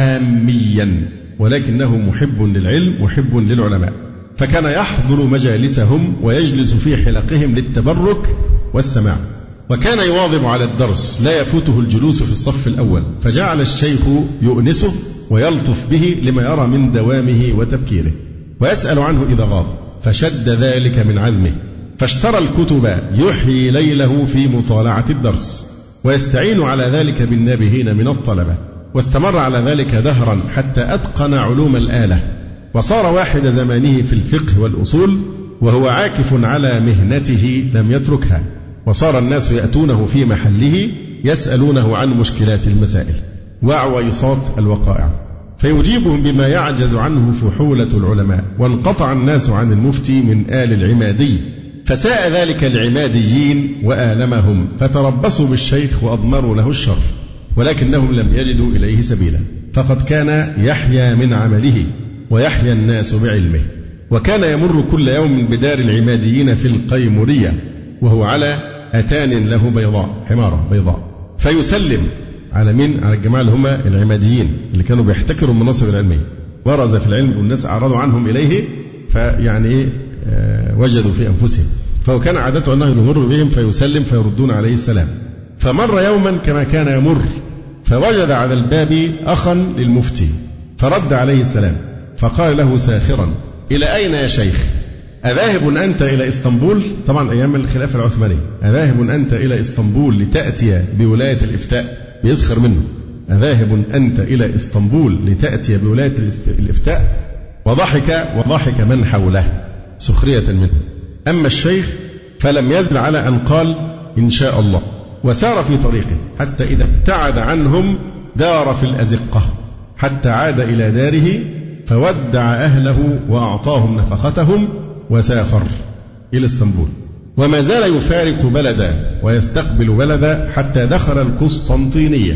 عاميا، ولكنه محب للعلم محب للعلماء، فكان يحضر مجالسهم ويجلس في حلقهم للتبرك والسماع، وكان يواظب على الدرس لا يفوته الجلوس في الصف الأول، فجعل الشيخ يؤنسه ويلطف به لما يرى من دوامه وتبكيره، ويسأل عنه إذا غاب، فشد ذلك من عزمه، فاشترى الكتب يحيي ليله في مطالعة الدرس، ويستعين على ذلك بالنابهين من الطلبة، واستمر على ذلك دهرا حتى أتقن علوم الآلة، وصار واحد زمانه في الفقه والأصول، وهو عاكف على مهنته لم يتركها، وصار الناس يأتونه في محله يسألونه عن مشكلات المسائل وعويصات الوقائع، فيجيبهم بما يعجز عنه فحولة العلماء، وانقطع الناس عن المفتي من آل العمادي، فساء ذلك العماديين وآلمهم، فتربصوا بالشيخ وأضمروا له الشر، ولكنهم لم يجدوا إليه سبيلا، فقد كان يحيا من عمله ويحيا الناس بعلمه، وكان يمر كل يوم بدار العماديين في القيمورية وهو على أتان له بيضاء، حمارة بيضاء، فيسلم على من؟ على الجماعة اللي هم العماديين اللي كانوا بيحتكروا المناصب العلمية، ورز في العلم والناس أعرضوا عنهم إليه، فيعني إيه آه وجدوا في أنفسهم، فهو كان عادته أنه يمر بهم فيسلم فيردون عليه السلام. فمر يوما كما كان يمر، فوجد على الباب أخا للمفتي، فرد عليه السلام، فقال له ساخرا: إلى أين يا شيخ؟ أذاهب أنت إلى إسطنبول؟ طبعا أيام الخلافة العثمانية، أذاهب أنت إلى إسطنبول لتأتي بولاية الإفتاء؟ بيسخر منه، أذاهب أنت إلى إسطنبول لتأتي بولاية الإفتاء؟ وضحك وضحك من حوله سخرية منه. أما الشيخ فلم يزل على أن قال إن شاء الله، وسار في طريقه حتى إذا ابتعد عنهم دار في الأزقة، حتى عاد إلى داره فودع أهله وأعطاهم نفقتهم وسافر إلى اسطنبول، وما زال يفارق بلدا ويستقبل بلدا حتى دخل القسطنطينية،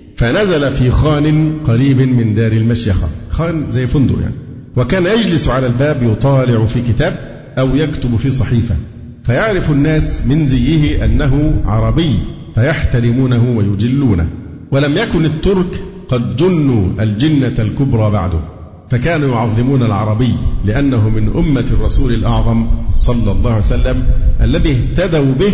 فنزل في خان قريب من دار المشيخة، خان زي فندق يعني، وكان يجلس على الباب يطالع في كتاب أو يكتب في صحيفة، فيعرف الناس من زيه أنه عربي فيحترمونه ويجلونه، ولم يكن الترك قد جنوا الجنة الكبرى بعده، فكانوا يعظمون العربي لأنه من أمة الرسول الأعظم صلى الله عليه وسلم الذي اهتدوا به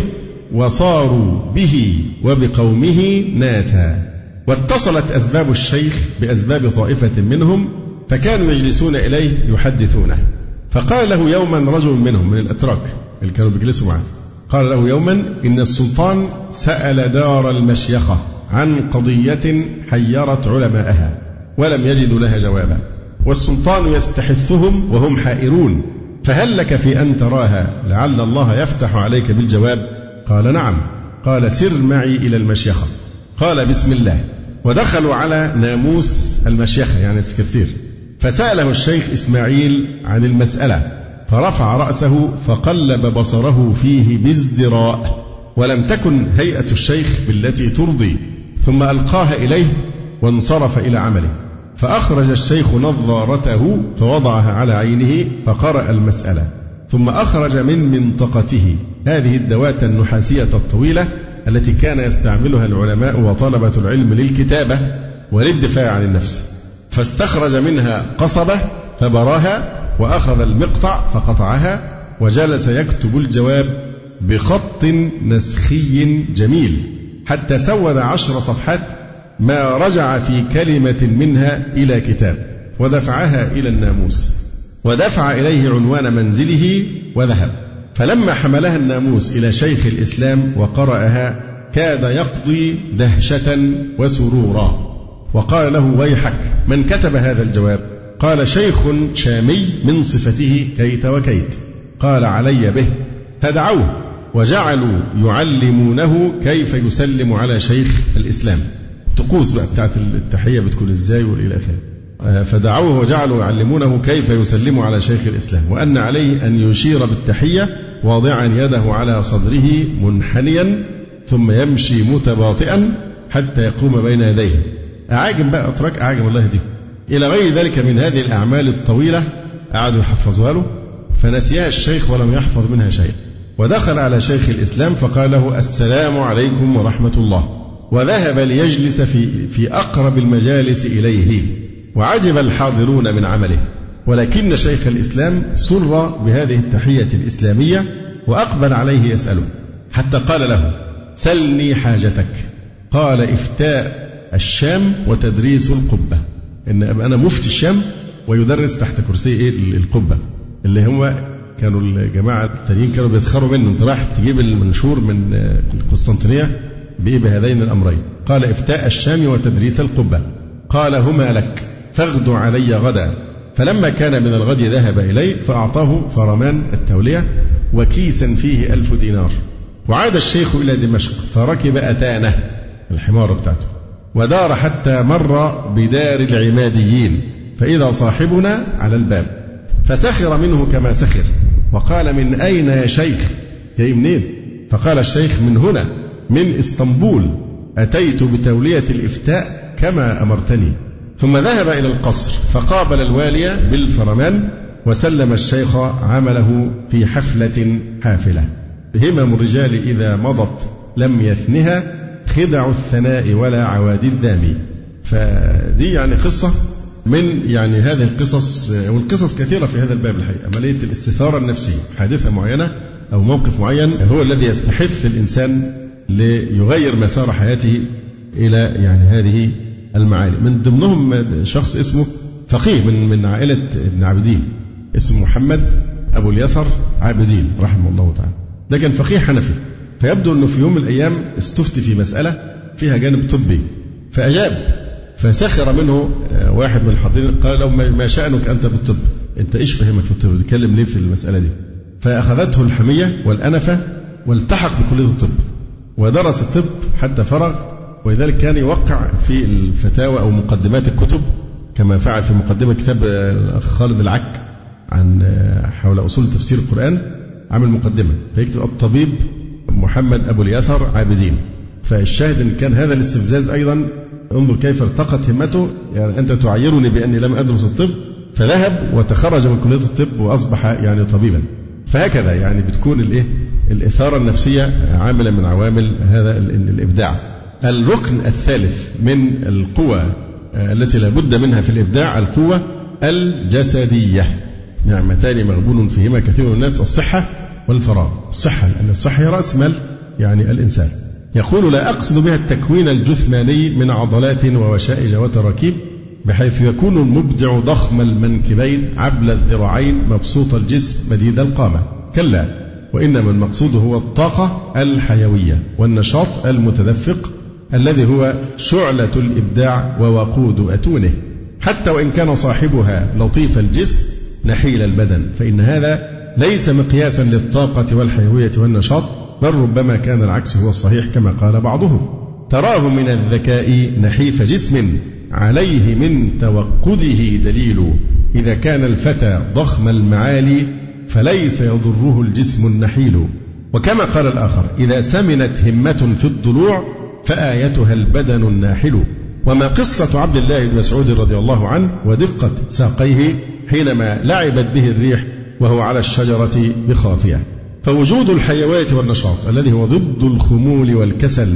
وصاروا به وبقومه ناسا. واتصلت أسباب الشيخ بأسباب طائفة منهم، فكانوا يجلسون إليه يحدثونه، فقال له يوما رجل منهم من الأتراك اللي كانوا بيجلسوا معه، قال له يوما إن السلطان سأل دار المشيخة عن قضية حيرت علماءها ولم يجدوا لها جوابا، والسلطان يستحثهم وهم حائرون، فهل لك في أن تراها لعل الله يفتح عليك بالجواب؟ قال نعم. قال سر معي إلى المشيخة. قال بسم الله، ودخلوا على ناموس المشيخة يعني السكرتير، فسأله الشيخ إسماعيل عن المسألة، فرفع رأسه فقلب بصره فيه بازدراء، ولم تكن هيئة الشيخ بالتي ترضي، ثم ألقاها إليه وانصرف إلى عمله، فأخرج الشيخ نظارته فوضعها على عينه فقرأ المسألة، ثم أخرج من منطقته هذه الدوات النحاسية الطويلة التي كان يستعملها العلماء وطلبة العلم للكتابة وللدفاع عن النفس، فاستخرج منها قصبة فبراها، وأخذ المقطع فقطعها، وجلس يكتب الجواب بخط نسخي جميل حتى سود عشر صفحات ما رجع في كلمة منها إلى كتاب، ودفعها إلى الناموس، ودفع إليه عنوان منزله وذهب. فلما حملها الناموس إلى شيخ الإسلام وقرأها كاد يقضي دهشة وسرورا، وقال له ويحك من كتب هذا الجواب؟ قال شيخ شامي من صفته كيت وكيت. قال علي به، فدعوه وجعلوا يعلمونه كيف يسلم على شيخ الإسلام، طقوس بقى بتاعت التحية بتكون ازاي والى اخره، فدعوه وجعلوا يعلمونه كيف يسلم على شيخ الإسلام، وأن عليه أن يشير بالتحية واضعا يده على صدره منحنيا، ثم يمشي متباطئا حتى يقوم بين يديه، أعاجم بقى أتراك أعاجم الله يهديهم إلى غير ذلك من هذه الأعمال الطويلة قعدوا يحفظوها له فنسيها الشيخ ولم يحفظ منها شيء. ودخل على شيخ الإسلام فقال له السلام عليكم ورحمة الله، وذهب ليجلس في في أقرب المجالس إليه، وعجب الحاضرون من عمله. ولكن شيخ الإسلام سر بهذه التحية الإسلامية وأقبل عليه يسأله حتى قال له سلني حاجتك. قال إفتاء الشام وتدريس القبة، إن أنا مفتي الشام ويدرس تحت كرسي إيه القبة، اللي هم كانوا الجماعة التانيين كانوا بيسخروا منه، أنت رايح تجيب المنشور من القسطنطينية بإيه بهذين الأمرين. قال إفتاء الشام وتدريس القبة. قال هما لك فاغد علي غدا. فلما كان من الغد ذهب إليه فأعطاه فرمان التولية وكيسا فيه ألف دينار. وعاد الشيخ إلى دمشق فركب أتانه الحمار بتاعته ودار حتى مر بدار العماديين فإذا صاحبنا على الباب فسخر منه كما سخر وقال من أين يا شيخ؟ جاي منين؟ فقال الشيخ من هنا من إسطنبول، أتيت بتولية الإفتاء كما أمرتني. ثم ذهب إلى القصر فقابل الوالي بالفرمان وسلم الشيخ عمله في حفلة حافلة. همم الرجال إذا مضت لم يثنها خدع الثناء ولا عوادي الذامي. فدي يعني قصة من يعني هذه القصص، والقصص كثيرة في هذا الباب الحقيقة. عملية الاستثارة النفسية، حادثة معينة أو موقف معين هو الذي يستحث الإنسان ليغير مسار حياته إلى يعني هذه المعالي. من ضمنهم شخص اسمه فقيه من من عائلة ابن عابدين اسمه محمد أبو اليسر عابدين رحمه الله تعالى. ده كان فقيه حنفي، فيبدو أنه في يوم من الأيام استفتي في مسألة فيها جانب طبي فأجاب، فسخر منه واحد من الحاضرين قال له ما شأنك أنت بالطب؟ أنت إيش فهمك في الطب؟ تتكلم ليه في المسألة دي؟ فأخذته الحمية والأنفة والتحق بكلية الطب ودرس الطب حتى فرغ. ولذلك كان يوقع في الفتاوى أو مقدمات الكتب كما فعل في مقدمة كتاب الأخ خالد العك عن حول أصول تفسير القرآن، عمل مقدمة فيكتب الطبيب محمد أبو اليسر عابدين. فالشاهد أن كان هذا الاستفزاز أيضا، انظر كيف ارتقت همته، يعني أنت تعيرني بأني لم أدرس الطب، فذهب وتخرج من كلية الطب وأصبح يعني طبيبا. فهكذا يعني بتكون الإيه الإثارة النفسية عاملة من عوامل هذا الإبداع. الركن الثالث من القوى التي لا بد منها في الإبداع القوة الجسدية. نعمتان مغبون فيهما كثير من الناس، الصحة والفراغ. الصحة لأن الصحة هي رأس مال يعني الإنسان. يقول لا أقصد بها التكوين الجسماني من عضلات ووشائج وتراكيب بحيث يكون المبدع ضخم المنكبين عبل الذراعين مبسوط الجسم مديد القامة، كلا، وإنما المقصود هو الطاقة الحيوية والنشاط المتدفق الذي هو شعلة الإبداع ووقود أتونه، حتى وإن كان صاحبها لطيف الجسم نحيل البدن، فإن هذا ليس مقياسا للطاقة والحيوية والنشاط، بل ربما كان العكس هو الصحيح كما قال بعضهم. تراه من الذكاء نحيف جسم عليه من توقده دليل، إذا كان الفتى ضخم المعالي فليس يضره الجسم النحيل. وكما قال الآخر إذا سمنت همة في الضلوع فآيتها البدن الناحل. وما قصة عبد الله بن مسعود رضي الله عنه ودقة ساقيه حينما لعبت به الريح وهو على الشجرة بخافية. فوجود الحيوية والنشاط الذي هو ضد الخمول والكسل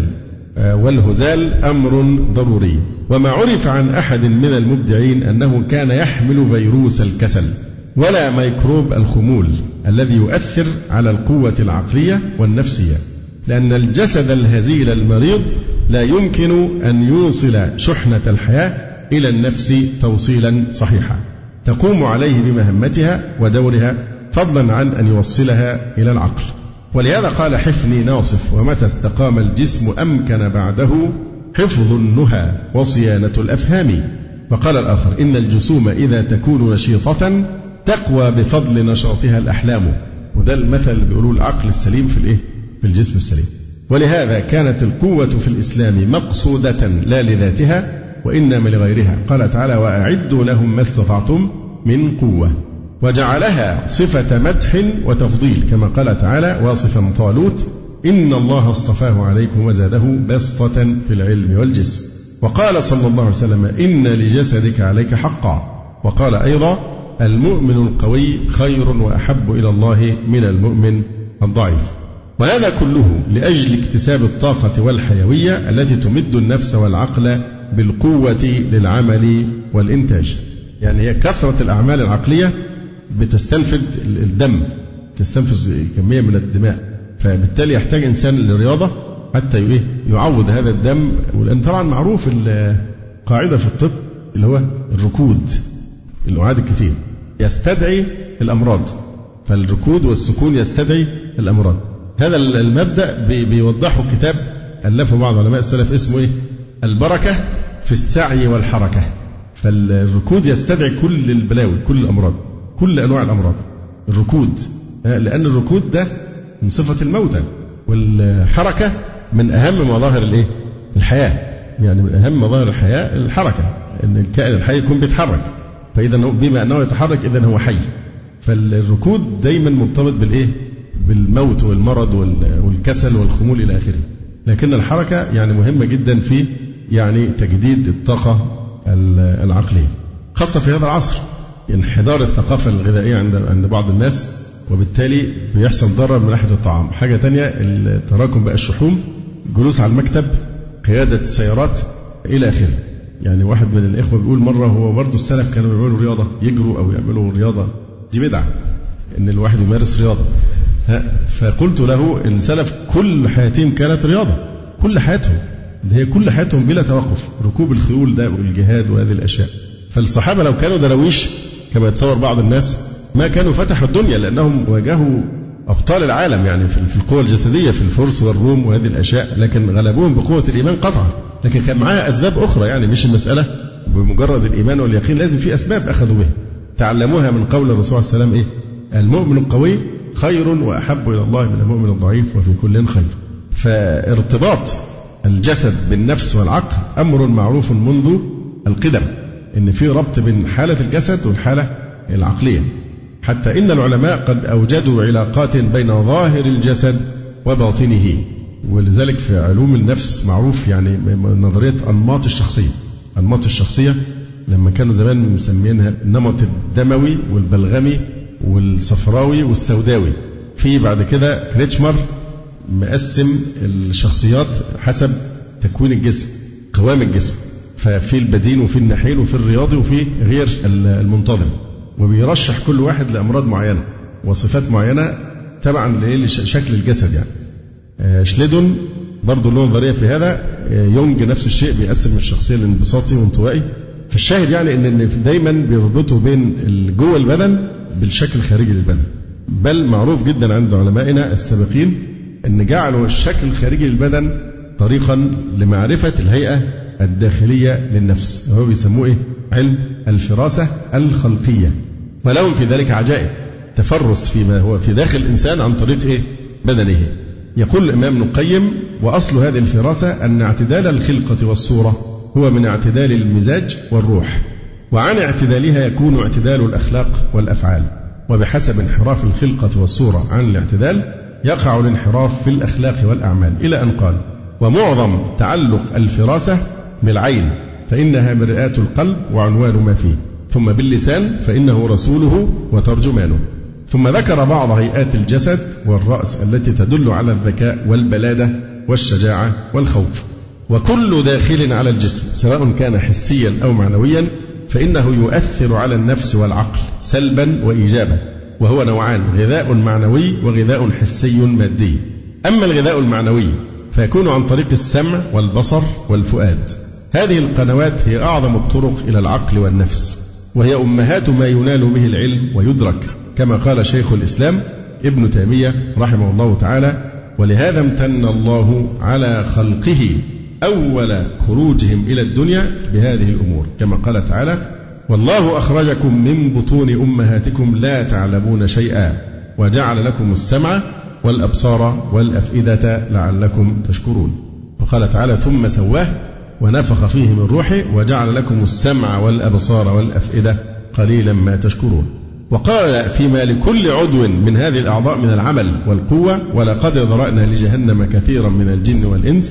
والهزال أمر ضروري. وما عرف عن أحد من المبدعين أنه كان يحمل فيروس الكسل ولا ميكروب الخمول الذي يؤثر على القوة العقلية والنفسية، لأن الجسد الهزيل المريض لا يمكن أن يوصل شحنة الحياة إلى النفس توصيلا صحيحا تقوم عليه بمهمتها ودورها، فضلا عن أن يوصلها إلى العقل. ولهذا قال حفني ناصف ومتى استقام الجسم أمكن بعده حفظ النهى وصيانة الأفهام. وقال الآخر إن الجسوم إذا تكون نشيطة تقوى بفضل نشاطها الأحلام. وده المثل اللي بيقولوه العقل السليم في الإيه؟ في الجسم السليم. ولهذا كانت القوة في الإسلام مقصودة لا لذاتها وإنما لغيرها. قال تعالى وأعدوا لهم ما استطعتم من قوة، وجعلها صفة مدح وتفضيل كما قال تعالى واصفا طالوت إن الله اصطفاه عليكم وزاده بسطة في العلم والجسم. وقال صلى الله عليه وسلم إن لجسدك عليك حقا. وقال أيضا المؤمن القوي خير وأحب إلى الله من المؤمن الضعيف. وهذا كله لأجل اكتساب الطاقة والحيوية التي تمد النفس والعقل بالقوة للعمل والإنتاج. يعني هي كثرة الأعمال العقلية بتستنفد الدم، تستنفذ كمية من الدماء، فبالتالي يحتاج إنسان للرياضة حتى يعوض هذا الدم. ولأن طبعا معروف القاعدة في الطب اللي هو الركود، القعاد الكثير يستدعي الأمراض، فالركود والسكون يستدعي الأمراض. هذا المبدأ بيوضحه كتاب ألفه بعض علماء السلف اسمه إيه؟ البركة في السعي والحركة. فالركود يستدعي كل البلاوي، كل الأمراض، كل أنواع الأمراض. الركود لأن الركود ده من صفة الموتى، والحركة من أهم مظاهر الإيه؟ الحياة. يعني من أهم مظاهر الحياة الحركة، أن الكائن الحي يكون بيتحرك، فإذا بما أنه يتحرك إذا هو حي. فالركود دايما مرتبط بالإيه؟ بالموت والمرض والكسل والخمول إلى آخره. لكن الحركة يعني مهمة جدا في يعني تجديد الطاقة العقلية، خاصة في هذا العصر انحدار الثقافة الغذائية عند عند بعض الناس، وبالتالي بيحصل ضرر من ناحية الطعام. حاجة تانية التراكم بقى الشحوم، جلوس على المكتب، قيادة السيارات إلى آخره. يعني واحد من الإخوة بيقول مرة هو برضه السلف كانوا يعملوا رياضة، يجروا أو يعملوا رياضة، دي بدعة إن الواحد يمارس رياضة. فقلت له السلف كل حياتهم كانت رياضة، كل حياتهم، ده هي كل حياتهم بلا توقف، ركوب الخيول ده والجهاد وهذه الأشياء. فالصحابة لو كانوا درويش كما يتصور بعض الناس ما كانوا فتحوا الدنيا، لأنهم واجهوا أبطال العالم يعني في القوة الجسدية في الفرس والروم وهذه الأشياء، لكن غلبوهم بقوة الإيمان قطعا. لكن كان معاها أسباب أخرى، يعني مش المسألة بمجرد الإيمان واليقين، لازم في أسباب أخذوا بها تعلموها من قول الرسول صلى الله عليه وسلم إيه؟ المؤمن القوي خير وأحب إلى الله من المؤمن الضعيف وفي كل خير. فارتباط الجسد بالنفس والعقل أمر معروف منذ القدم، إن في ربط بين حالة الجسد والحالة العقلية، حتى إن العلماء قد أوجدوا علاقات بين ظاهر الجسد وباطنه. ولذلك في علوم النفس معروف يعني نظرية أنماط الشخصية. أنماط الشخصية لما كانوا زمان مسمينها النمط الدموي والبلغمي والصفراوي والسوداوي. في بعد كده كريتشمر مقسم الشخصيات حسب تكوين الجسم، قوام الجسم، ففي البدين وفي النحيل وفي الرياضي وفي غير المنتظم، وبيرشح كل واحد لأمراض معينة وصفات معينة تبعا لشكل الجسد. يعني شليدون برضه له نظرية في هذا، يونج نفس الشيء بيقسم الشخصية لانبساطي وانطوائي. فالشاهد يعني ان دايما بيربطوا بين جوه البدن بالشكل الخارجي للبدن. بل معروف جدا عند علمائنا السابقين ان جعلوا الشكل الخارجي للبدن طريقا لمعرفة الهيئة الداخلية للنفس، وهو بيسموه إيه؟ علم الفراسة الخلقية. ولهم في ذلك عجائب، تفرس فيما هو في داخل الإنسان عن طريق إيه؟ بدنه. يقول الإمام ابن القيم: وأصل هذه الفراسة أن اعتدال الخلقة والصورة هو من اعتدال المزاج والروح، وعن اعتدالها يكون اعتدال الأخلاق والأفعال، وبحسب انحراف الخلقة والصورة عن الاعتدال يقع الانحراف في الأخلاق والأعمال. إلى أن قال: ومعظم تعلق الفراسة بالعين فإنها مرآة القلب وعنوان ما فيه، ثم باللسان فإنه رسوله وترجمانه. ثم ذكر بعض هيئات الجسد والرأس التي تدل على الذكاء والبلادة والشجاعة والخوف. وكل داخل على الجسم سواء كان حسيا أو معنويا فإنه يؤثر على النفس والعقل سلبا وإيجابا، وهو نوعان: غذاء معنوي وغذاء حسي مادي. أما الغذاء المعنوي فيكون عن طريق السمع والبصر والفؤاد. هذه القنوات هي أعظم الطرق إلى العقل والنفس، وهي أمهات ما ينال به العلم ويدرك، كما قال شيخ الإسلام ابن تيمية رحمه الله تعالى: ولهذا امتن الله على خلقه أول خروجهم إلى الدنيا بهذه الأمور، كما قال تعالى: والله أخرجكم من بطون أمهاتكم لا تعلمون شيئا وجعل لكم السمع والأبصار والأفئدة لعلكم تشكرون. وقال تعالى: ثم سواه ونفخ فيه من روحه وجعل لكم السمع والأبصار والأفئدة قليلا ما تشكرون. وقال فيما لكل عضو من هذه الأعضاء من العمل والقوة: ولقد ذرأنا لجهنم كثيرا من الجن والإنس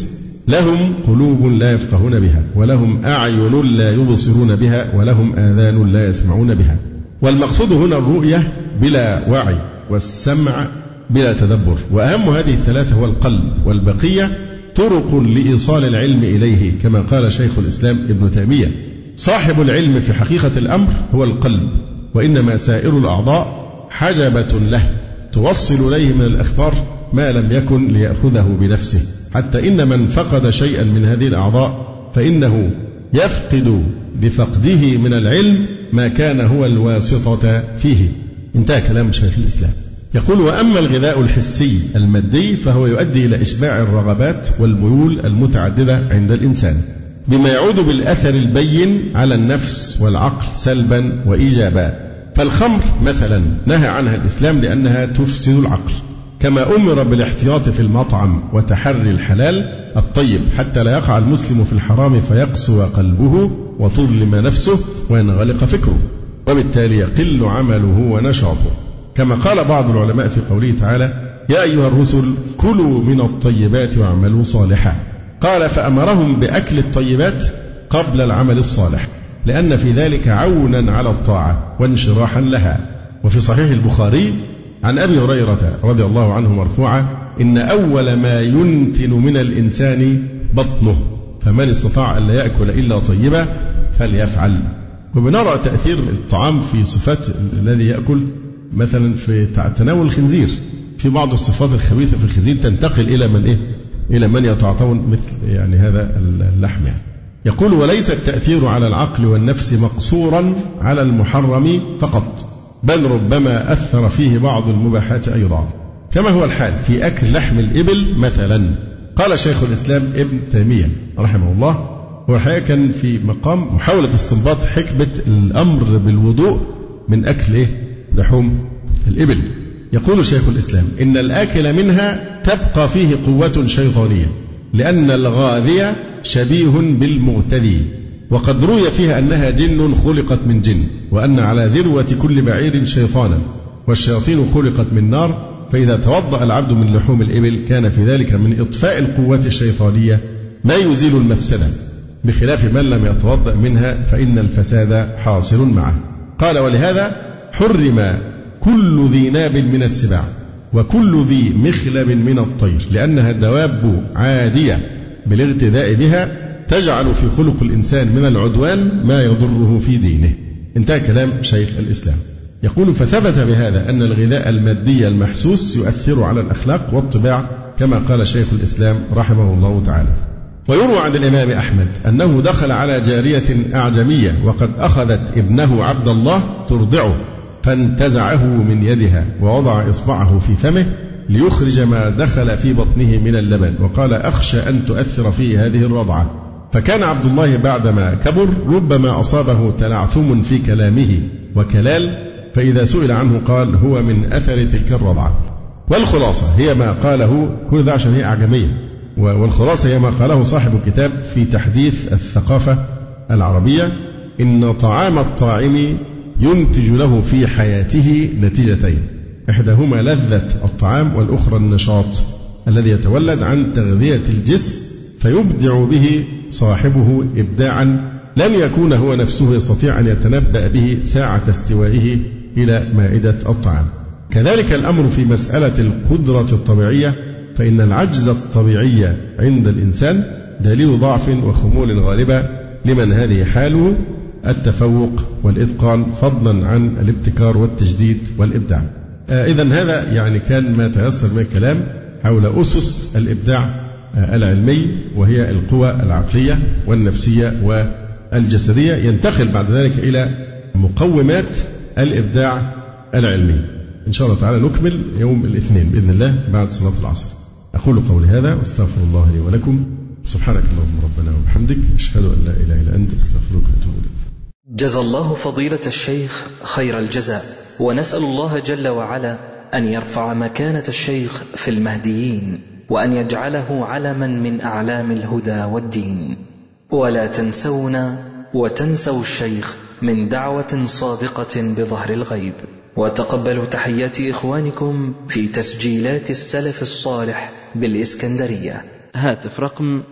لهم قلوب لا يفقهون بها، ولهم أعين لا يبصرون بها، ولهم آذان لا يسمعون بها. والمقصود هنا الرؤية بلا وعي، والسمع بلا تدبر، وأهم هذه الثلاثة هو القلب، والبقية طرق لإيصال العلم إليه، كما قال شيخ الإسلام ابن تيمية: صاحب العلم في حقيقة الأمر هو القلب، وإنما سائر الأعضاء حجبة له توصل إليه من الأخبار ما لم يكن ليأخذه بنفسه، حتى إن من فقد شيئا من هذه الأعضاء فإنه يفقد بفقده من العلم ما كان هو الواسطة فيه. انتهى كلام شيخ الإسلام. يقول: وأما الغذاء الحسي المادي فهو يؤدي إلى إشباع الرغبات والميول المتعددة عند الإنسان، بما يعود بالأثر البين على النفس والعقل سلبا وإيجابا. فالخمر مثلا نهى عنها الإسلام لأنها تفسد العقل، كما أمر بالاحتياط في المطعم وتحري الحلال الطيب حتى لا يقع المسلم في الحرام فيقسو قلبه وتظلم نفسه وينغلق فكره، وبالتالي يقل عمله ونشاطه، كما قال بعض العلماء في قوله تعالى: يا أيها الرسل كلوا من الطيبات واعملوا صالحا. قال: فأمرهم بأكل الطيبات قبل العمل الصالح، لأن في ذلك عونا على الطاعة وانشراحا لها. وفي صحيح البخاري عن أبي هريرة رضي الله عنه مرفوعا: إن أول ما ينتن من الإنسان بطنه، فمن استطاع أن لا يأكل إلا طيبا فليفعل. وبنرى تأثير الطعام في صفات الذي يأكل، مثلا في تناول الخنزير، في بعض الصفات الخبيثة في الخنزير تنتقل إلى من إيه؟ إلى من يتعاطون مثل يعني هذا اللحم يعني. يقول: وليس التأثير على العقل والنفس مقصورا على المحرم فقط، بل ربما أثر فيه بعض المباحات أيضا، كما هو الحال في أكل لحم الإبل مثلا. قال شيخ الإسلام ابن تيمية رحمه الله، هو الحقيقة كان في مقام محاولة استنباط حكمة الأمر بالوضوء من أكل إيه؟ لحوم الإبل. يقول شيخ الإسلام: إن الآكل منها تبقى فيه قوة شيطانية، لأن الغاذية شبيه بالمغتذي، وقد روي فيها أنها جن خلقت من جن، وأن على ذروة كل بعير شيطانا، والشياطين خلقت من نار، فإذا توضأ العبد من لحوم الإبل كان في ذلك من إطفاء القوة الشيطانية ما يزيل المفسدة، بخلاف من لم يتوضأ منها فإن الفساد حاصل معه. قال: ولهذا حرم كل ذي ناب من السباع، وكل ذي مخلب من الطير، لأنها دواب عادية بالاغتذاء بها تجعل في خلق الإنسان من العدوان ما يضره في دينه. انتهى كلام شيخ الإسلام. يقول: فثبت بهذا أن الغذاء المادي المحسوس يؤثر على الأخلاق والطباع، كما قال شيخ الإسلام رحمه الله تعالى. ويروى عن الإمام أحمد أنه دخل على جارية أعجمية وقد أخذت ابنه عبد الله ترضعه، فانتزعه من يدها ووضع إصبعه في فمه ليخرج ما دخل في بطنه من اللبن، وقال: أخشى أن تؤثر فيه هذه الرضعة. فكان عبد الله بعدما كبر ربما أصابه تلعثم في كلامه وكلال، فإذا سئل عنه قال: هو من أثر تلك الرضعة. والخلاصة هي ما قاله، كل ده عشان هي أعجمية، والخلاصة هي ما قاله صاحب الكتاب في تحديث الثقافة العربية: إن طعام الطاعم ينتج له في حياته نتيجتين، إحداهما لذة الطعام، والأخرى النشاط الذي يتولد عن تغذية الجسم فيبدع به صاحبه إبداعا لم يكون هو نفسه يستطيع أن يتنبأ به ساعة استوائه إلى مائدة الطعام. كذلك الأمر في مسألة القدرة الطبيعية، فإن العجز الطبيعي عند الإنسان دليل ضعف وخمول غالبة لمن هذه حاله التفوق والإتقان، فضلا عن الابتكار والتجديد والإبداع. آه إذن هذا يعني كان ما تيسر من الكلام حول أسس الإبداع آه العلمي، وهي القوى العقلية والنفسية والجسدية. ينتقل بعد ذلك إلى مقومات الإبداع العلمي. إن شاء الله تعالى نكمل يوم الاثنين بإذن الله بعد صلاة العصر. أقول قولي هذا واستغفر الله لي ولكم. سبحانك اللهم ربنا وبحمدك، أشهد أن لا إله إلا أنت، أستغفرك وأتوب إليك. جزى الله فضيلة الشيخ خير الجزاء، ونسأل الله جل وعلا أن يرفع مكانة الشيخ في المهديين، وأن يجعله علما من أعلام الهدى والدين. ولا تنسونا وتنسوا الشيخ من دعوة صادقة بظهر الغيب. وتقبلوا تحيات إخوانكم في تسجيلات السلف الصالح بالإسكندرية. هاتف رقم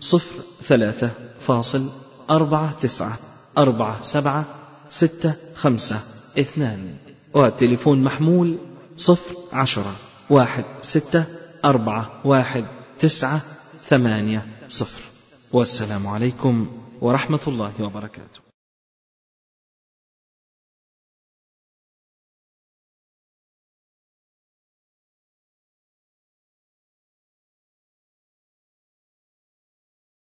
صفر ثلاثة فاصل أربعة تسعة أربعة سبعة ستة خمسة اثنان، والتليفون محمول صفر عشرة واحد ستة أربعة واحد تسعة ثمانية صفر. والسلام عليكم ورحمة الله وبركاته.